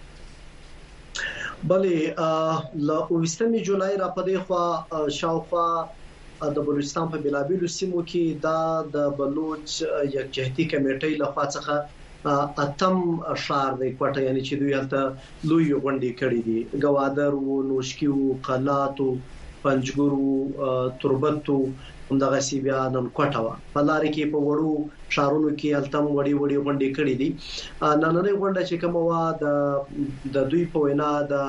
بلې ل اوویشتمې جولای را پدې خو شاوخوا د بلوچستان په بلابلو سیمو کې دا د بلوچ یکجهتي کمیټې لخوا څخه اتم شهر دی کوټه یعنی چې دوی هلته لوی غونډې کړې دي گوادر او نوشکی او قلات او پنځګورو تربتو همدغه سی بیا نن کوټه وا په لارې کې په وړو شهرونو کې هلته وړي وړي غونډې کړې دي نننې غونډه چې کوم وا د د دوی په وینا د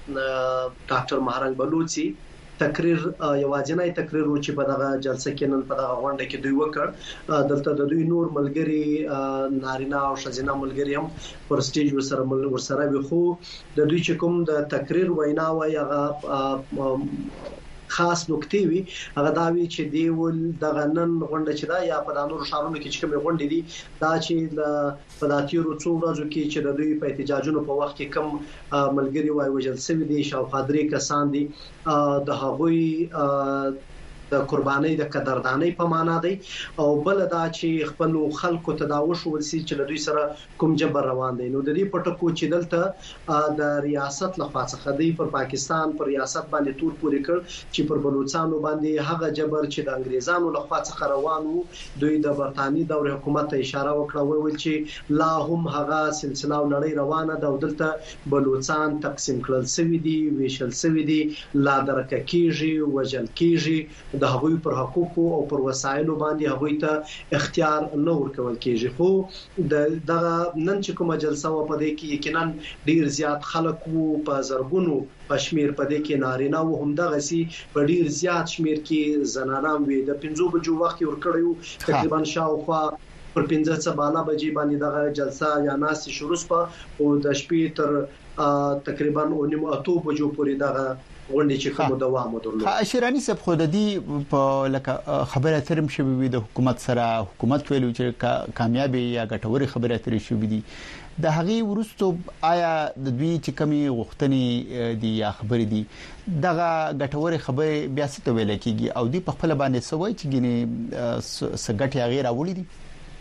ډاکټر مهرنګ بلوچي تقریر یوازینی تقریر و چې په دغه جلسه کې نن په دغه غونډه کې دوی وکړ دلته د دوی نور ملګری نارینه او شزینه ملګری هم پر سټیج ورسره مل ورسره وي خو د دوی چې کوم د تقریر وینا وای هغه خاص نکته وی هغه دا وی چې دی ول د غنن غونډه چې دا یا په دانو شارونو کې چې کوم غونډې دي دا چې د فداتیرو څو ورځو کې چې د دوی په احتجاجونو په وخت کې کم ملګری وای وجل سوي دي شاوخوا درې کسان دي د هغوی د قرباني د قدردانۍ په معنا دی او بل دا چې خپل خلکو تداوش ولسي چې له دوی سره کوم جبر روان دي نو د دې پټکو چې دلته د ریاست لخوا څخه دی پر پاکستان پر ریاست باندې تور پوري کړ چې پر بلوچستان باندې هغه جبر چې د انګريزانو لخوا څخه روان وو دوی د برتانی دور حکومت ته اشاره وکړه ویل چې لا هم هغه سلسله لړۍ روانه ده او دلته بلوچستان تقسیم کړل شوی دی ویشل شوی دی لا درکه کیږي وجل کیږي د هغوی پر حقوقو او پر وسایلو باندې هغوی ته اختیار نه ورکول کیږي خو د دغه نن چې کومه جلسه و په دې کې یقینا ډیر زیات خلک وو په زرګونو پښمیر په دې کې نارینه و هم دغه سي په ډیر زیات شمیر کې زنانان وي د پنځو بجو وخت ورکړیو تقریبا شاوخوا پر پنځه څه بالا بجې باندې دغه جلسه یا ناس شروع سپه او د شپې تر تقریبا اونیم اتو بجو پورې دغه غونډې چې کوم دوام درلود اشرانی صاحب خو د دې په لکه خبره ترم شوی وي د حکومت سره حکومت ویلو چې کامیابی یا ګټوري خبره ترې شوې دي د هغه ورستو آیا د دوی چې کمی غوښتنې دي یا خبرې دي دغه ګټوري خبره بیا څه ویل کېږي او دی په خپل باندې سوي چې ګینه سګټي غیر اولی دي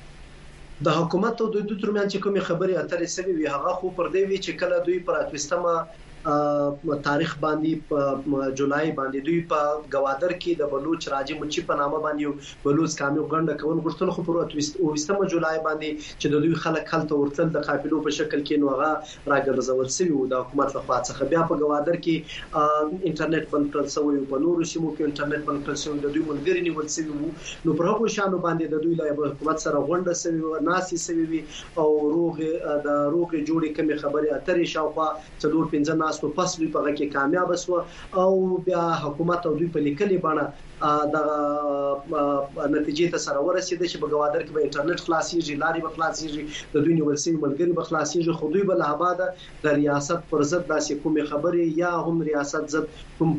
د حکومت او د دوی ترمن چې کومه خبره اترې سوي وي هغه خو پر دی وی چې کله دوی پر اتوستمه تاریخ باندې په جولای باندې دوی په گوادر کې د بلوچ راجی مچی په نامه باندې بلوچ کامیاب غونډه کول غوښتل خو پر اوستمه جولای باندې چې د دوی خلک خلته ورتل د قافلو په شکل کې نوغه راګرځول شوی و د حکومت لخوا څخه بیا په گوادر کې انټرنیټ بند کړل شوی په نورو سیمو کې انټرنیټ بند کړل شوی د دوی ملګری نیول شوی وو نو پر هغه شانو باندې د دوی له حکومت سره غونډه شوی و ناسي شوی وي او روغ د روغ جوړې کمی خبره اترې شاوخوا څلور پنځه ناس په فصل په هغه کې کامیاب شو او بیا حکومت او دوی په لیکلي باندې د نتیجې ته سره ورسېد چې په گوادر کې به انټرنیټ خلاصيږي لاري به خلاصيږي د دوی نیولسي ملګری به خلاصيږي خو دوی بل آباد د ریاست پر ضد داسې کومه خبره یا هم ریاست ضد کوم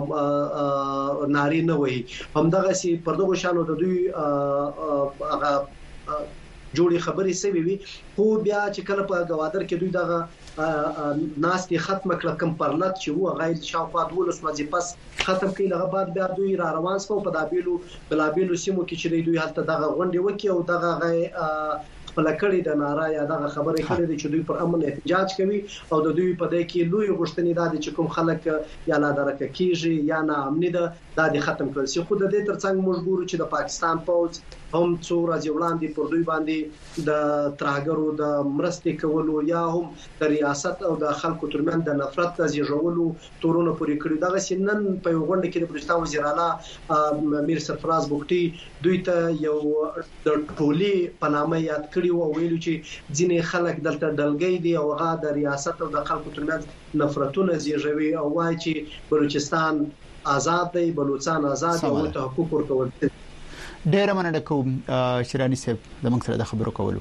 ناری نه وي همدغه سي پر دغه شانو د دوی هغه جوړي خبرې سوي وي خو بیا چې کله په گوادر کې دوی دغه ناس دي ختم کړ کم پرلط چې وو غیر شاوخوا دولس مزي پس ختم کړي لغه بعد بیا دوی را روان سو په دابېلو بلابېلو سیمو کې چې دوی هلته دغه غونډه وکي او دغه غي فلکړی د نارا یا دغه خبره کړې چې دوی پر امن احتجاج کوي او د دوی په دې کې لوی غوښتنې د چې کوم خلک یا لا درکه کیږي یا نه امني ده د ختم کړل شي خو د دې ترڅنګ موږ ګورو چې د پاکستان پوز هم څو ورځې وړاندې پر دوی باندې د ترهګرو د مرستې کولو یا هم د ریاست او د خلکو ترمن د نفرت زیږولو تورونه پورې کړی دغه سنن په غونډه کې د بلوچستان وزیر اعلی میر سرفراز بوکټي دوی ته یو د ټولي پنامه یاد کړی او ویلو چې ځینې خلک دلته ډلګي دي او هغه د ریاست او د خلکو ترمن نفرتونه زیږوي او وایي چې بلوچستان آزاد دی بلوچستان آزاد او ته حقوق ورکول ډیر مننه کوم شرانی صاحب د موږ سره د خبرو کولو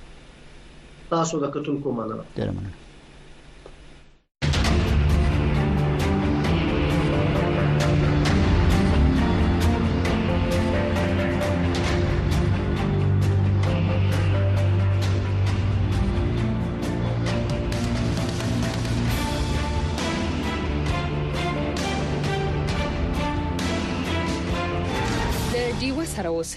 تاسو د کتونکو مننه ډیر مننه سره اوسئ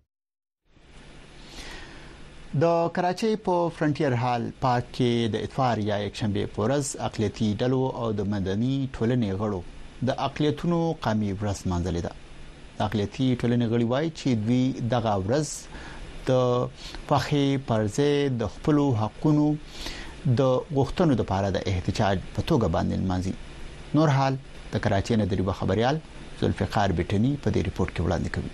د کراچۍ په فرنټیر هال پارک کې د اتوار یا یکشنبه پورز اقلیتي ډلو او د مدني ټولنې غړو د اقلیتونو قومي ورځ منځلې ده د اقلیتي ټولنې غړي وایي چې دوی دغه ورځ د فخې پرځې د خپل حقونو د غوښتنو لپاره د احتجاج په توګه باندې مانځي. نور حال د کراچۍ نه د ریبه خبريال ذوالفقار بټنی په دې ریپورت کې وړاندې کوي.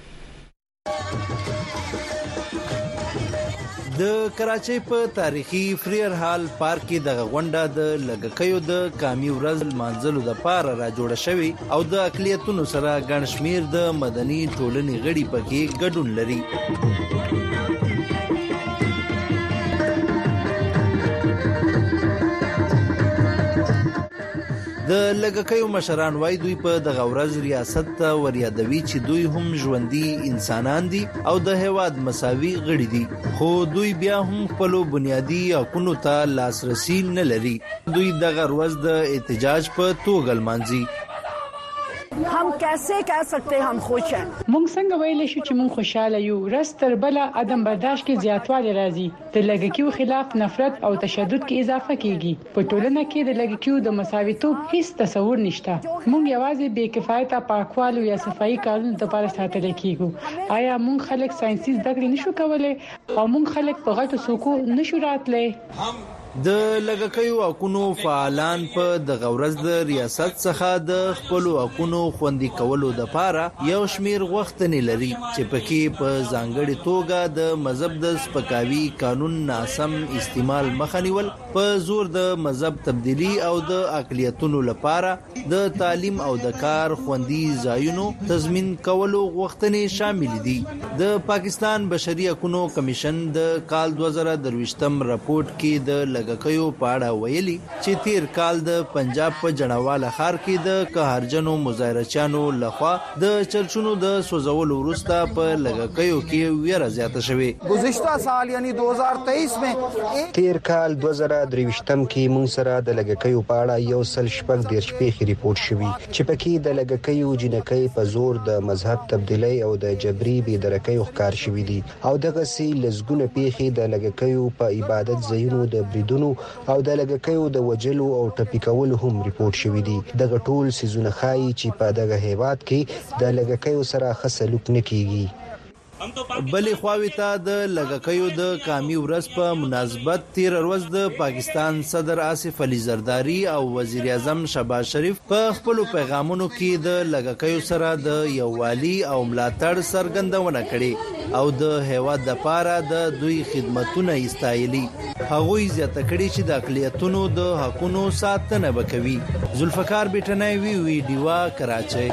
د کراچۍ په تاریخي فریر هال پارک کې د غونډه د لګکیو د کامی ورځ منځلو د پاره را جوړه شوی او د اقلیتونو سره ګڼ شمیر د مدني ټولنې غړي پکې ګډون لري. د لګکیو مشران وای دوی په د غورز ریاست ته وریادوي چې دوی هم ژوندۍ انسانان دي او د هیواد مساوي غړي دي، خو دوی بیا هم خپل بنیادی حقوقو ته لاسرسي نه لري. دوی د غورز د احتجاج په توګه لمانځي. हम कैसे कह सकते हम खुश हैं مونږ څنګه ویلی شو چې مونږ خوشاله یو؟ رستر بل عدم برداشت کې زیاتوالی راځي. د لګکیو خلاف نفرت او تشدد کې اضافه کیږي. په ټولنه کې د لګکیو د مساویتوب هیڅ تصور نشته. مونږ یوازې بې کفایته پاکوالو یا صفایي کارونو لپاره ساتل کیږو. آیا مونږ خلک ساينسي زده کړې نشو کولای او مونږ خلک په غټو څوکو نشو راتلای؟ د لګکیو حقوقو فعالان په د غورز د ریاست څخه د خپل حقوقو خوندي کولو د پاره یو شمیر غوښتنې لري چې پکې په ځانګړي توګه د مذهب د سپکاوي قانون ناسم استعمال مخنیول، په زور د مذهب تبدیلی او د اقلیتونو لپاره د تعلیم او د کار خوندي ځایونو تضمین کولو غوښتنې شامل دي. د پاکستان بشري حقوقو کمیشن د کال دوه زره درویشتم راپورټ کې د لګکیو په اړه ویلي چې تیر کال د پنجاب په جنواله ښار کې د قهرجنو مظاهرچیانو لخوا د چرچونو د سوځولو وروسته په لګکیو کې ویره زیاته شوې. گذشته سال یعنی دو هزار تیئیس میں تیر کال دوه زره درویشتم کې مونږ سره د لګکیو په اړه یو سل شپږ دیرش پیښې ریپورت شوي چې پکې د لګکیو جنکۍ په زور د مذهب تبدیلی او د جبري بېدرکیو ښکار شوي دي او دغه سي لزګونه پیښې د لګکیو په عبادت ځایونو د بریدونو او د لګکیو د وجلو او ټپي کولو هم ریپورت شوي دي. دغه ټول سيزونه ښایي چې په دغه هیواد کې د لګکیو سره ښه سلوک نه کیږي. بلې خواوې ته د لګکیو د کامی ورځ په مناسبت تیر ورځ د پاکستان صدر آصف علي زرداری او وزیر اعظم شهباز شریف په خپل پیغامونو کې د لګکیو سره د یووالي او ملاتړ څرګندونه کړې او د هیواد لپاره د دوی خدمتونه ایستایلي. هغوی زیاته کړي چې د اقلیتونو د حقوقو ساتنه وکوي. ذوالفقار بټنی وی وی ډیوا کراچۍ.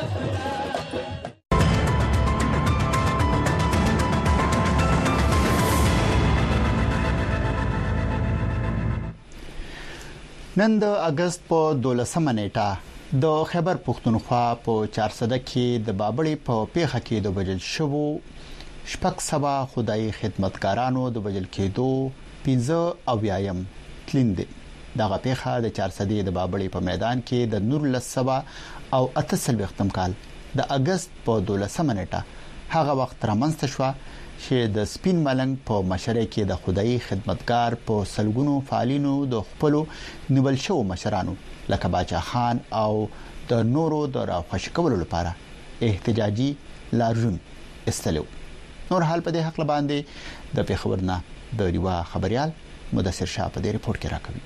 نن د اگست په دولسمه نیټه د خیبر پښتونخوا په چارسده کې د بابړې په پیښه کې د وجل شوو شپږ سبا خدای خدمتګارانو د وجل کېدو پنځه اویایم تلیند. دغه پیښه د چارسده د بابړې په میدان کې د نور لسبا او اتسل وختم کال د اگست په دولسمه نیټه هغه وخت رامنځته شو چې د سپین ملنګ په مشرۍ کې د خدای خدمتګار په سلګونو فعالینو د خپل نیول شو مشرانو لکه باچا خان او د نورو د راخښ کولو لپاره احتجاجي لارجون استلو. نور حال په دې حق باندې د پیښورنا د ریوا خبريال مدثر شاه په دې ریپورت کې راکوي.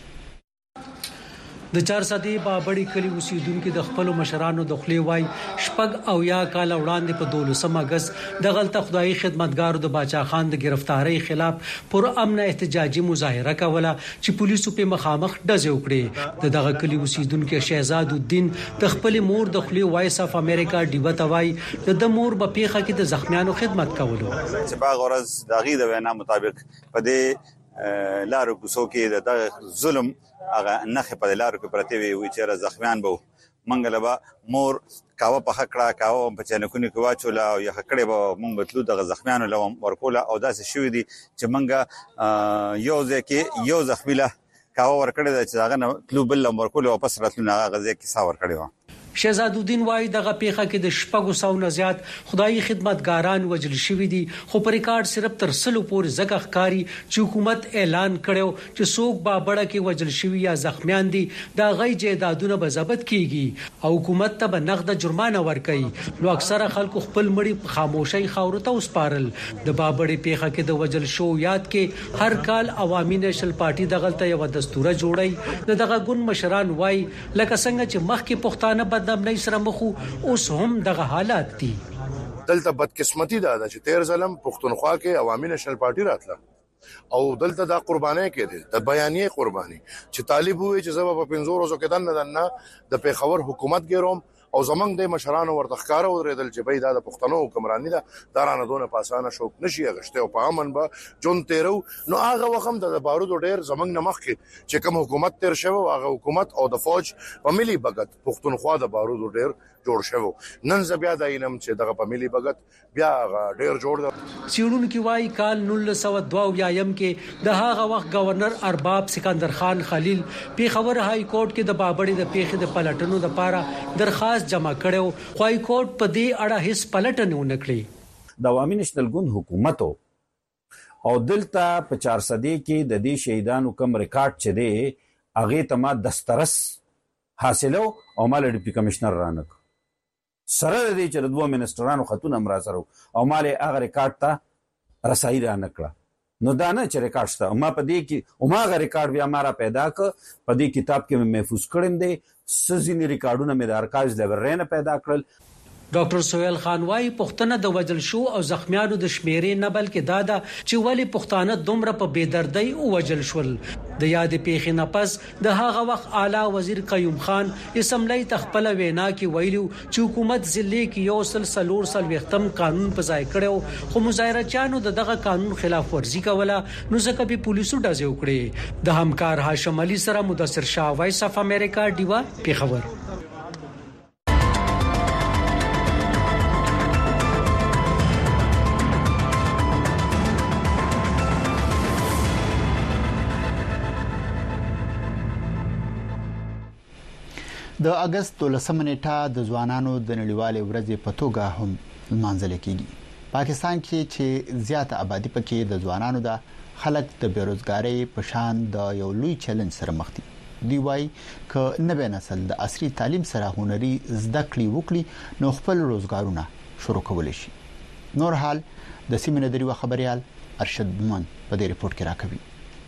د چارسدې بابړې کلی اوسیدونکو د خپل مشرانو د خلی وای شپږ او یا کال وړاندې په دولسم اگست د غلطه خدای خدمتګارو د باچا خان د گرفتاری خلاف پر امن احتجاجي مظاهره کوله چې پولیسو په مخامخ ډزې وکړې. د دغه کلی اوسیدونکو شهزاد الدین د خپل مور د خلی وایس اف امریکا ډیبه توای د مور په پیخه کې د زخمیانو خدمت کولو چې باغ ورځ داغي د وینا مطابق په دې لارو کوڅو کې د ظلم هغه نخې په لارو کې پرته وي چې زخمیان به منګلبا مور کاوه په خکړه کاوه په چنکونی کې واچولا او یا خکړې به مونږ بتلو د زخمیانو لوم ورکولا او داسې شوې دي چې مونږ یو ځکه یو زخمیله کاوه ورکړې چې هغه نو کلوب لوم ورکول او پس راتلو هغه ځکه سا ورکړې و. شهزاد الدین وای دغه پیخه کې د شپږو ساو نه زیات خدایي خدمتګاران وجل شوی دي خو پر ریکارډ صرف تر سلو پورې زګه ښکاری چې حکومت اعلان کړو چې څوک بابړه کې وجل شوی یا زخمیان دي دا غي جیدادونه به ضبط کیږي او حکومت ته به نقد جرمانه ورکړي نو اکثره خلکو خپل مړي خاموشي خاورته وسپارل د بابړې پیخه کې د وجل شو یاد کې هر کال عوامي نېشنل پارټي دغلته یو دستور جوړي دغه ګون مشران وای لکه څنګه چې مخکې پښتانه بدنامۍ سره مخ اوس هم دغه حالات دي دلته بدقسمتي ده چې تیر ظلم پښتونخوا کې عوامي نېشنل پارټي راتله او دلته دا قرباني کړي د بیانیه قرباني چې طالب وي چې زبا په پنځو ورځو کې دنه دنه د پیښور حکومت ګروم او زمنګ د مشرانو ورته ښکارا ورېدل چې بيد د پښتنو حکمرانی ده دارانه دونه پاسانه شوک نشي غشته او په امن به جون تیرو نو هغه وخت د بارود ډېر زمنګ نمخ کې چې کوم حکومت تیر شوی هغه حکومت او د فوج په ملي بغت پښتونخوا د بارود ډېر جوړ شوی نن زبیا د اینم چې دغه په ملي بغت بیا ډېر جوړ ده سیړون کې وای کال نولس سو دوه یم کې د هغه وخت گورنر ارباب سکندر خان خلیل پیښور های کورټ کې د بابړې د پیښې د پلټنو لپاره درخواست جمع کړو خو های کورټ په دې اړه هیڅ پلټنه ونه کړې د عوامي نېشنل ګوند حکومت او دلته په چار صدې کې د دې شهیدانو کم ریکارډ چي دی اغه تما دسترس حاصلو او مال ډیپټي کمشنر رانک سره د دې چې د دوه منسټرانو خطونه امراسرو او مال هغه ریکارډ ته رسایي را نکړه نو دا نه چې ریکارډ شته ما په دې کې او ما هغه ریکارډ بیا مارا پیدا ک په دې کتاب کې محفوظ کړم دی سزینی ریکارډونه مې د ارکایوز لیبرری نه پیدا کړل ډاکټر سہیل خان وايي پښتنه د وجل شو او زخمیانو د شمیرې نه بلکې دادا چې ولی پښتانه دومره په بيدردۍ او وجل شول د یاد پیښې نه پس د هغه وخت اعلی وزیر قیوم خان اسمبلی تخپل وینا کې ویلو چې حکومت ضلع کې یو سلسلور سل وختم قانون په ځای کړو خو مظاهره چانو دغه قانون خلاف ورزي کوله نو ځکه په پولیسو ډزې وکړي د همکار هاشم علي سره مدثر شاه وایس اف امریکا دیوا پیښور د اگست دولسمه نیټه د ځوانانو د نړیوالې ورځې په توګه هم لمانځل کیږي پاکستان کې چې زیاته آبادی پکې د ځوانانو د خلک د بیروزګاری په شان د یو لوی چیلنج سره مخ دي دی وايي ک نوې نسل د عصري تعلیم سره هنري زده کړې وکړي نو خپل روزګارونه شروع کولای شي نور حال د سیمه ندري خبريال ارشد بومن په دې ریپورت کې راکوي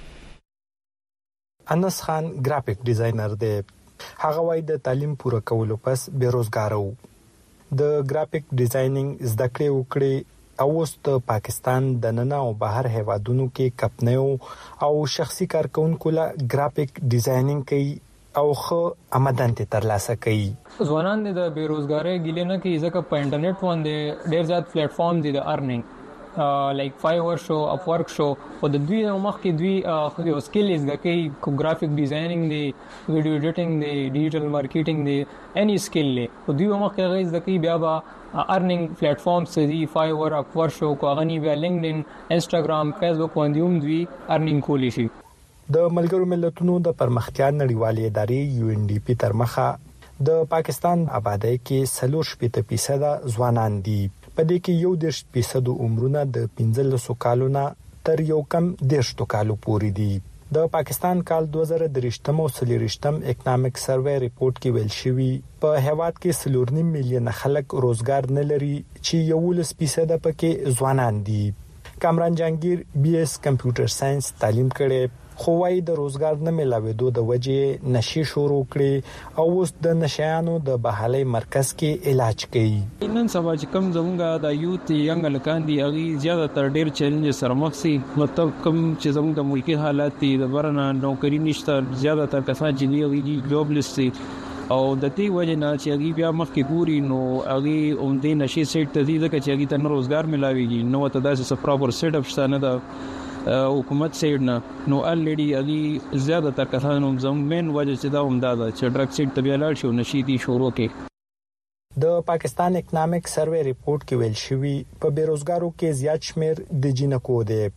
انس خان ګرافیک ډیزاینر دی هغه وای د تعلیم پوره کولو پس بیروزګار وو د ګرافیک ډیزاینینګ زده کړې وکړي او اوس د پاکستان د ننه او بهر هیوادونو کې کپنیو او شخصي کارکونکو لا ګرافیک ډیزاینینګ کوي او خو آمدن ته ترلاسه کوي ځوانان د بیروزګاری ګیلې نه کوي ځکه په انټرنیټ باندې ډېر زیات پلیټ فارم دي د ارنینګ لایک فایور شو اپ ورک شو او د دوی مخ کې دوی یو سکل از کوي کو ګرافیک ډیزاینینګ دی ویډیو ایډیټینګ دی ډیجیټل مارکیټینګ دی اني سکل له او دوی مخ کې غوښتل کوي بیا با ارنینګ پلیټ فارمز دی فایور اپ ورک شو کو غنی بیا لینکډین انستګرام فیسبوک باندې هم دوی ارنینګ کولی شي د ملګرو ملتونو د پرمختیا نړیوالې ادارې یو ان ډي پی تر مخه د پاکستان آبادی کې سلور شپږ فیصد ځوانان دي په دې کې یو دیش فیصد عمرونه د پنځلسو کالو نه تر یو کم دیشتو کالو پورې دي د پاکستان کال دوه زره درې او څلورم اکونومیک سروې ریپورت کې ویل شوی په هیواد کې سلور نیم میلیون خلک روزګار نه لري چې یو لس فیصد پکې ځوانان دي کامران جهانگیر بي اس کمپیوټر ساينس تعلیم کړي خو وايي د روزګار نه ملاوېدو د وجې نشي شروع کړي او اوس د نشيانو د بحالي مرکز کې علاج کوي نن سبا چې کم زمونږ د یوت ینګ لکان دي هغه زیاته تر ډیر چیلنج سره مخ سي مطلب کم چې زمونږ د ملکی حالات دي د برنه نوکری نشته زیاته تر کسان چې دی جوبلس دي او د دې وجه نه چې هغه بیا مخ کې ګوري نو هغه اومدې نشي سیټ ته دي ځکه چې هغه ته روزګار ملاويږي نو ته داسې پراپر سیټ اپ شته نه ده حکومت سیډ نه نو الریډي هغه زیاته تر کسانو زموږ وجه چې دا همدا ده چې ډرګ سیټ ته بیا لاړ شو نشي دي شروع کې د پاکستان اکونومیک سروې ریپورت کې ویل شوی په بیروزګارو کې زیات شمیر د جنکو دی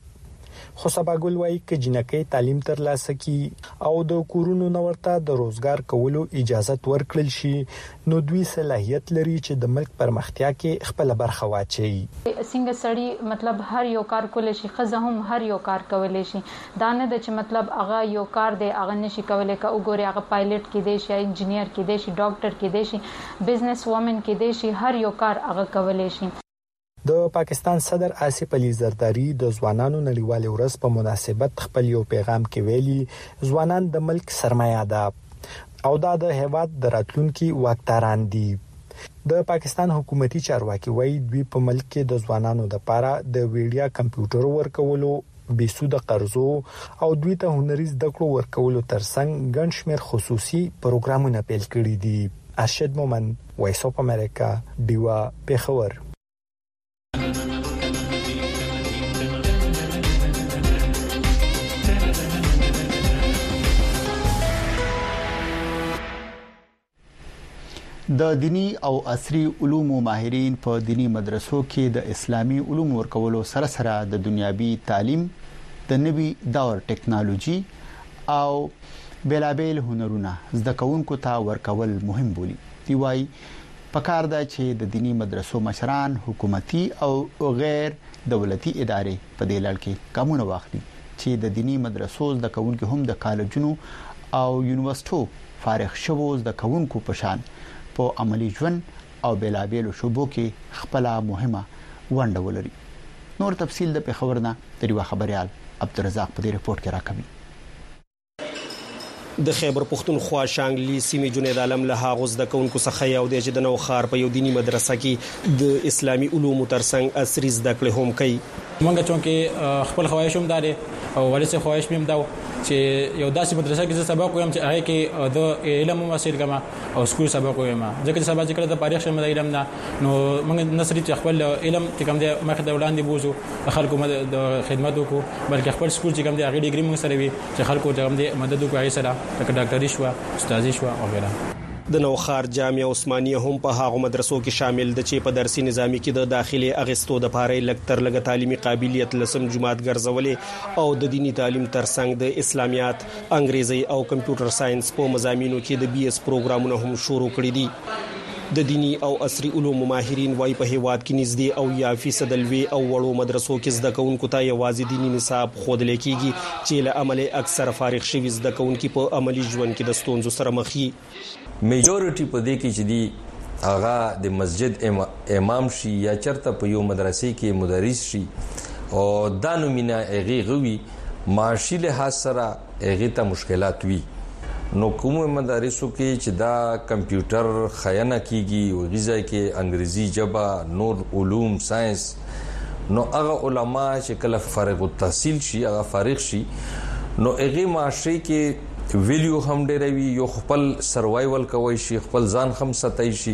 خو سباګل وایي چې جنکې تعلیم ترلاسه کړي او د کورونو نورته د روزګار کولو اجازه ورکړل شي نو دوی صلاحیت لري چې د ملک پرمختیا کې خپل برخه واچي. څنګه سړی مطلب هر یو کار کولای شي، خزه هم هر یو کار کولای شي. دا نه د چې مطلب هغه یو کار دی هغه نشي کولای، که وګوري هغه پایلټ کې دی شي، انجینیر کې دی شي، ډاکټر کې دی شي، بزنس وومن کې دی شي، هر یو کار هغه کولای شي. د پاکستان صدر آصف علي زرداری د ځوانانو نړیوال ورځ په مناسبت خپل یو پیغام کې ویلي ځوانان د ملک سرمایه ده او دا د هیواد د راتلونکي واکداران دي. د پاکستان حکومتي چارواکي وایي دوی په ملک کې د ځوانانو لپاره د ویډیا کمپیوټر ورکولو، بيسود قرضو او دوی ته هنري زده کړو ورکولو ترڅنګ ګڼ شمېر خصوصي پروګرامونه پیل کړي دي. ارشد مومن، وایس اف امریکا، دیوا، پیښور. د دینی او عصري علومو ماهرین په دینی مدرسو کې د اسلامي علومو ورکولو سره سره د دنیوي تعلیم، د نوي دور ټکنالوژي او بیلابیل هنرونه زده کوونکو ته ورکول مهم بولي. دی وايي پکار ده چې د دینی مدرسو مشران، حکومتي او غیر دولتي ادارې په دې لړ کې کومونه واخلي چې د دینی مدرسو زده کوونکو هم د کالجونو او یونیورسيټو فارغ شوو زده کوونکو په شان په عملی ژوند او بیلابیل شوبو کې خپل مهمه ونډه ولري. نور تفصيل د پیښور نه د خبريال عبدالرزاق په دې رپورت کې راکوي. د خیبر پختونخوا شانګلي سیمې جنید عالم له هغه زده کوونکو څخه یو دی چې د نوخار په یو دینی مدرسه کې د اسلامي علومو ترڅنګ عصري زده کړې هم کوي. مونږ چونکې خپل خواهش هم داري او ولې خواهش مې هم دا چې یو داسې مدرسه کې سبق وایم چې هغه کې د علم مسایل کما او سکول سبق وایم، ځکه چې سبا چې کله د تاریخ شمه د علم نه نو موږ نسري چې خپل علم چې کوم دی مخه د وړاندې بوزو خلکو د خدمت وکړو، بلکې خپل سکول چې کوم دی هغه ډیګري موږ سره وي چې خلکو ته کوم دی مدد وکړي سره لکه ډاکټري شو، استادي شو او غیره. د نوخار جامعه عثمانیه هم په هغه مدرسو کې شامل ده چې په درسي نظامي کې د داخلي اغستو د پاره لکتر لګ تعلیمي قابلیت لسم جماعت ګرځولې او د دینی تعلیم ترڅنګ د اسلامیات، انګریزي او کمپیوټر ساينس په مضامینو کې د بي اس پروګرامونه هم شروع کړي دي. د دینی او عصري علومو ماهرین وايي په هیواد کې نږدې او یا فیصد لوي او وړو مدرسو کې زده کوونکو ته یوازې دینی نصاب خود لیکيږي چې له عمل اکثر فارغ شوي زده کوونکو په عملی ژوند کې د ستونزو سره مخ دي. میجورټي په دې کې چې دی هغه د مسجد امام شي یا چرته په یو مدرسې کې مدرس شي او دا نومینه هغه غوي معاشي له سره هغه ته مشکلات وي. نو کومه مدارسو کې چې دا کمپیوټر خیانه کیږي او غذا کې انګریزي ژبه، نور علوم، ساينس، نو هغه علما چې کله فارغ التحصیل شي، هغه فارغ شي، نو هغه معاشي کې ویلیو هم ډیروي، یو خپل سروایول کوي شي، خپل ځان هم ستای شي.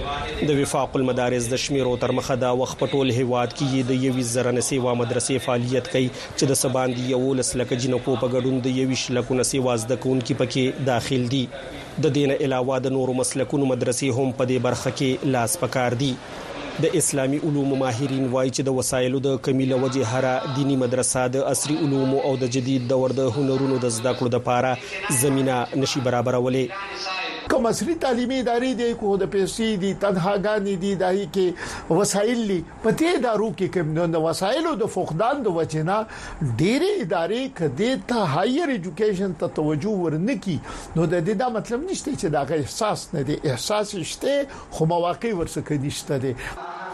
د وفاق المدارس د شمیرو تر مخه دا وخت په ټول هیواد کې د یوې زره نسیوا مدرسې فعالیت کوي چې د سباندي یو لسلک جنکو په ګډون د یوې شلکو نسیوا زده کوونکو پکې داخل دي. د دین علاوه د نورو مسلکونو مدرسې هم په دې برخه کې لاس پکار دي. د اسلامي علومو ماهرین وایي چې د وسایلو د کمی له وجې هر دینی مدرسه د عصري علومو او د جدید دور د هنرونو د زده کړو لپاره زمينه نشي برابرولې. کوم عصري تعلیمي ادارې دي کو د پیسې دي تنهاګانې دي دای کې وسایل دي پته ادارو کې کوم د وسایلو د فقدان د وجنه ډېرې ادارې کدي ته هایر ایجوکیشن ته توجه ورنکي، نو د دې دا مطلب نشته چې دا احساس نه دي، احساس شته خو مواقع ورسره نشته دي.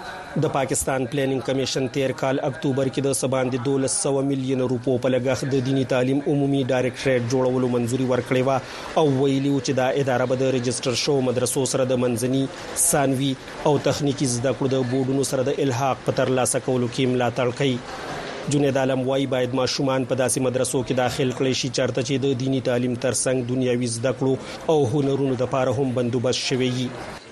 د پاکستان پلانینګ کمیشن تیر کال اکتوبر کې د سباندې دولس سو میلیون روپو په لګښت د دینی تعلیم عمومي ډایریکټریټ جوړولو منځوري ورکړې و او ویلي و چې دا اداره به د رجستر شو مدرسو سره د منځني، ثانوي او تخنیکی زده کړو د بورډونو سره د الحاق په ترلاسه کولو کې ملاتړ کوي. جنید عالم وايي باید ماشومان په داسې مدرسو کې داخل کړي شي چارته چې د دینی تعلیم ترڅنګ دنیوي زده کړو او هنرونو لپاره هم بندوبست شوی وي.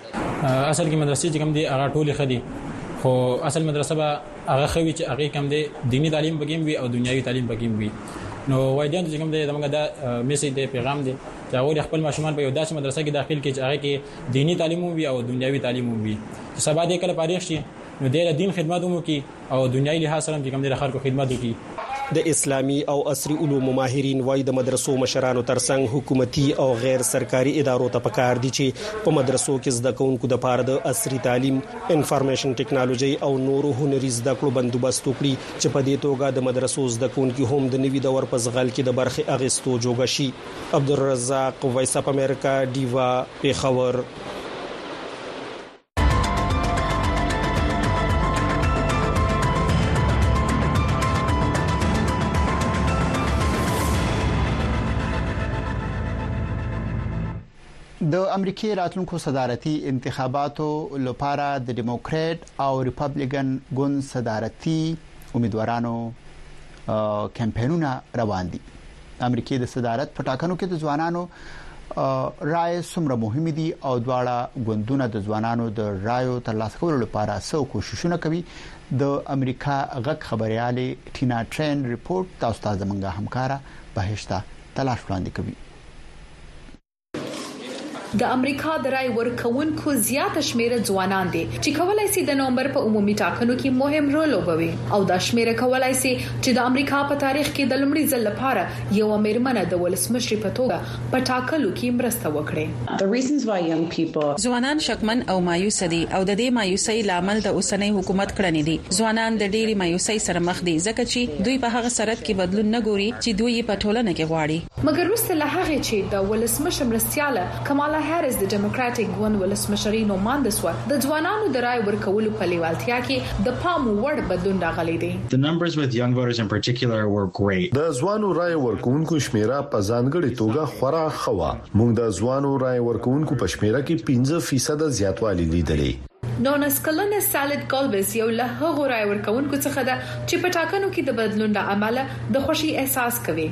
اصل کې مدرسې چې کوم دي هغه ټولې خدي، خو اصل مدرسه به هغه خوي چې هغه کم دي دینی تعلیم بګیم وي او دنیوي تعلیم بګیم وي. نو وایدان چې کوم دي دغه دا میسج دی، پیغام دی چې هغه خپل ماشومان په یو داسې مدرسه کې داخل کړي چې هغه کې دینی تعلیم وي او دنیوي تعلیم وي. سبا دې کله فارغ شي نو د دین خدمت وکړي او دنیوي لحاظ سره چې کوم دي خلکو خدمت وکړي. د اسلامي او عصري علومو ماهرین وايي د مدرسو مشرانو ترڅنګ حکومتي او غیر سرکاري ادارو ته پکار دي چې په مدرسو کې زده کوونکو د پاره د عصري تعلیم، انفارمیشن ټیکنالوژي او نورو هنري زده کړو بندوبست وکړي چې په دې توګه د مدرسو زده کوونکو هم د نوي دور په ځغل کې د برخې اغستو جوګه شي. عبدالرزاق، وایس اپ امریکا، دیوا، پیښور. د امریکای راتلونکو صدارتي انتخاباتو لپاره د ډیموکرات او ریپابلیکن ګوند صدارتي امیدوارانو کمپاینونه روان دي. امریکای د صدارت په ټاکنو کې د ځوانانو رائے څومره مهمه دي او دواړه ګوندونه د ځوانانو د رائے ترلاسه کولو لپاره څو کوششونه کوي. د امریکا غږ خبرياله ټینا ټرین ریپورت تاسو ته زمونږه همکارا بهشته تلاش وړاندې کوي. د امریکا د رای ورکوونکو زیات شمیره ځوانان دي چې کولای شي د نومبر په عمومي ټاکنو کې مهم رول وبوي او دا شمیره کولای شي چې د امریکا په تاریخ کې د لومړي ځل لپاره یو امرمنه د ولسمشر په توګه په ټاکلو کې مرسته وکړي. ځوانان شکمن او مایوس دي او د دې مایوسۍ لامل د اوسنۍ حکومت کړنې دي. ځوانان د ډېری مایوسۍ سره مخ دي ځکه چې دوی په هغه سرت کې بدلون نه ګوري چې دوی په ټولنه کې غواړي. مګر وروسته له هغه چې د ولسمشر مرستياله کمالا هریس د ډیموکراټک ګوند ولسمشري نوماند سو د ځوانانو د رای ورکولو په لیوالتیا کې د پام وړ بدلون راغلی دی. The numbers with young voters in particular were great. د ځوانو رای ورکوونکو شمیره په ځانګړي توګه خورا خوا. موږ د ځوانو رای ورکوونکو په شمیره کې پنځه فیصد زیاتوالی لیدلې. نونس کلن سالد کالویس یو له هغو رای ورکوونکو څخه ده چې په ټاکنو کې د بدلون د عمله د خوشي احساس کوي.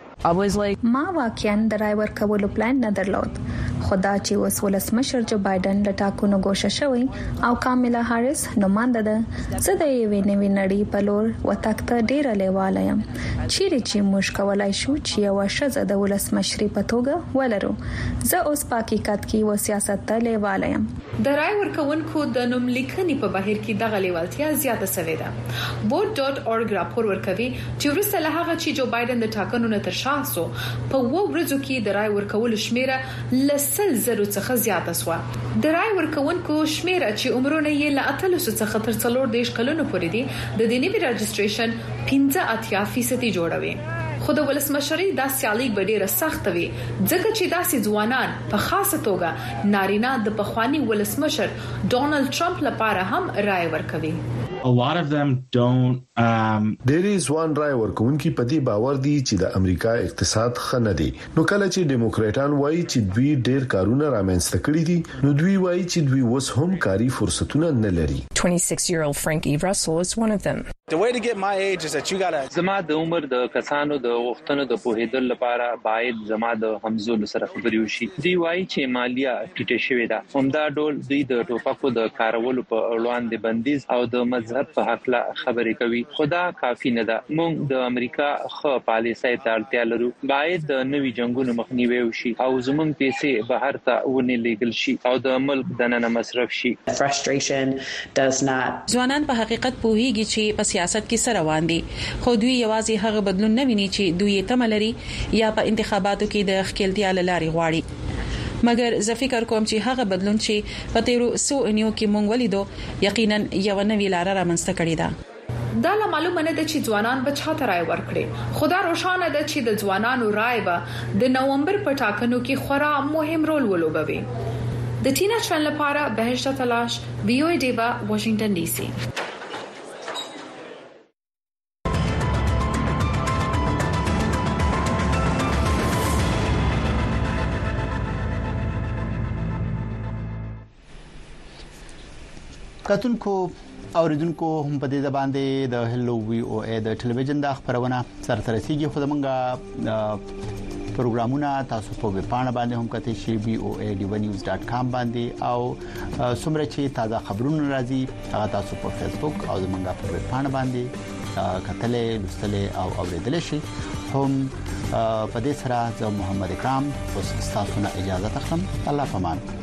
ما واقعا د رای ورکولو پلان نه درلود، خدا چې اوس ولسمشر جو بایدن له ټاکنو ګوښه شوی او کاملا هاریس نومانده ده. زه د یوې نوې نړۍ په لور وتاکته ډیره لیواله یم چیرې چې موږ کولای شو چې یو شزه د ولسمشري په توګه ولرو. زه اوس په حقیقت کې و سیاست ته لیواله یم. د رای ورکوونکو د نوم لیکنې په بهیر کې دغه لیوالتیا زیاته شوې ده. vote dot org راپور ورکوي چې ورسته له هغه چې جو بایدن د ټاکنو نه تر شا سو په وو ورځو کې د رای ورکولو شمیره لسل زرو څخه زیاته شو. د رای ورکوونکو شمیره چې عمرونه یې له اتلس څخه تر څلور دیش کلونو پورې دي د دې نوي رجسټریشن پنځه اتیا فیصد جوړوي. خو د ولسمشري د سیالي ډیره سخت وي ځکه چې داسې ځوانان په خاصه توګه نارینه د پخوانی ولسمشر ډونالد ټرمپ لپاره هم رای ورکوي. A lot of them don't um ډېری ځوان رای ورکوونکي په دې باور دي چې د امریکا اقتصاد ښه نه دی. نو کله چې ډیموکراټان وایي چې دوی ډېر کارونه رامنځته کړي دي نو دوی وایي چې دوی اوس هم کاري فرصتونه نه لري. twenty-six-year-old Frankie Russell is one of them. The way to get my age is that you got to زما د عمر د کسانو د وختونو د پوهېدل لپاره باید زما د همزولو سره خبرې وشي. دوی وایي چې مالیه ټیټه شوې ده. همدا ډول دوی د ټوپکو د کارولو په وړاندې بندیز او د مذهب په حق لا خبرې کوي. خدا کافی نه ده. موږ د امریکا خو پالیسۍ ته اړتیا لرو. باید د نوي جنگونو مخنیوي وشي او زموږ پیسې بهر ته ونی لیږل شي او د ملک دننه مصرف شي. Frustration does not ځوانان په حقیقت پوهیږي چې په سیاست کې سره روان دي خو دوی یوازې هغه بدلون نه ویني چې دوی یې تمه لري یا په انتخاباتو کې د خپلتیا لارې غواړي. مګر زه فکر کوم چې هغه بدلون چې په تیرو سو انیو کې مونږ ولیدو یقینا یو نوې لار رامنځته کړې ده. دا معلومه نه ده چې ځوانان به چاته رائے ورکړي. خدا روښانه ده چې د ځوانانو رائے به د نومبر په ټاکنو کې خورا مهم رول ولوبوي. د ټینا چرن لپاره بهشته تلاش، وی او ای دیوا، واشنگټن ډي سي. کتونکو اوریدونکو هم په دې باندې د هلو وی او ای د ټلویزیون د خبرونه سره رسیدي. خو زمونږه پروګرامونه تاسو په ویب پاڼه باندې هم کتئ شي وی او ای ډی نیوز ډاټ کام باندې او سمره چې تازه خبرونه راځي هغه تاسو په فیسبوک او زمونږه په ویب پاڼه باندې کتلې لوستلې او اوریدلې شي. هم په دې سره زه محمد اکرام اوس تاسو نه اجازه تخلم. الله پامان.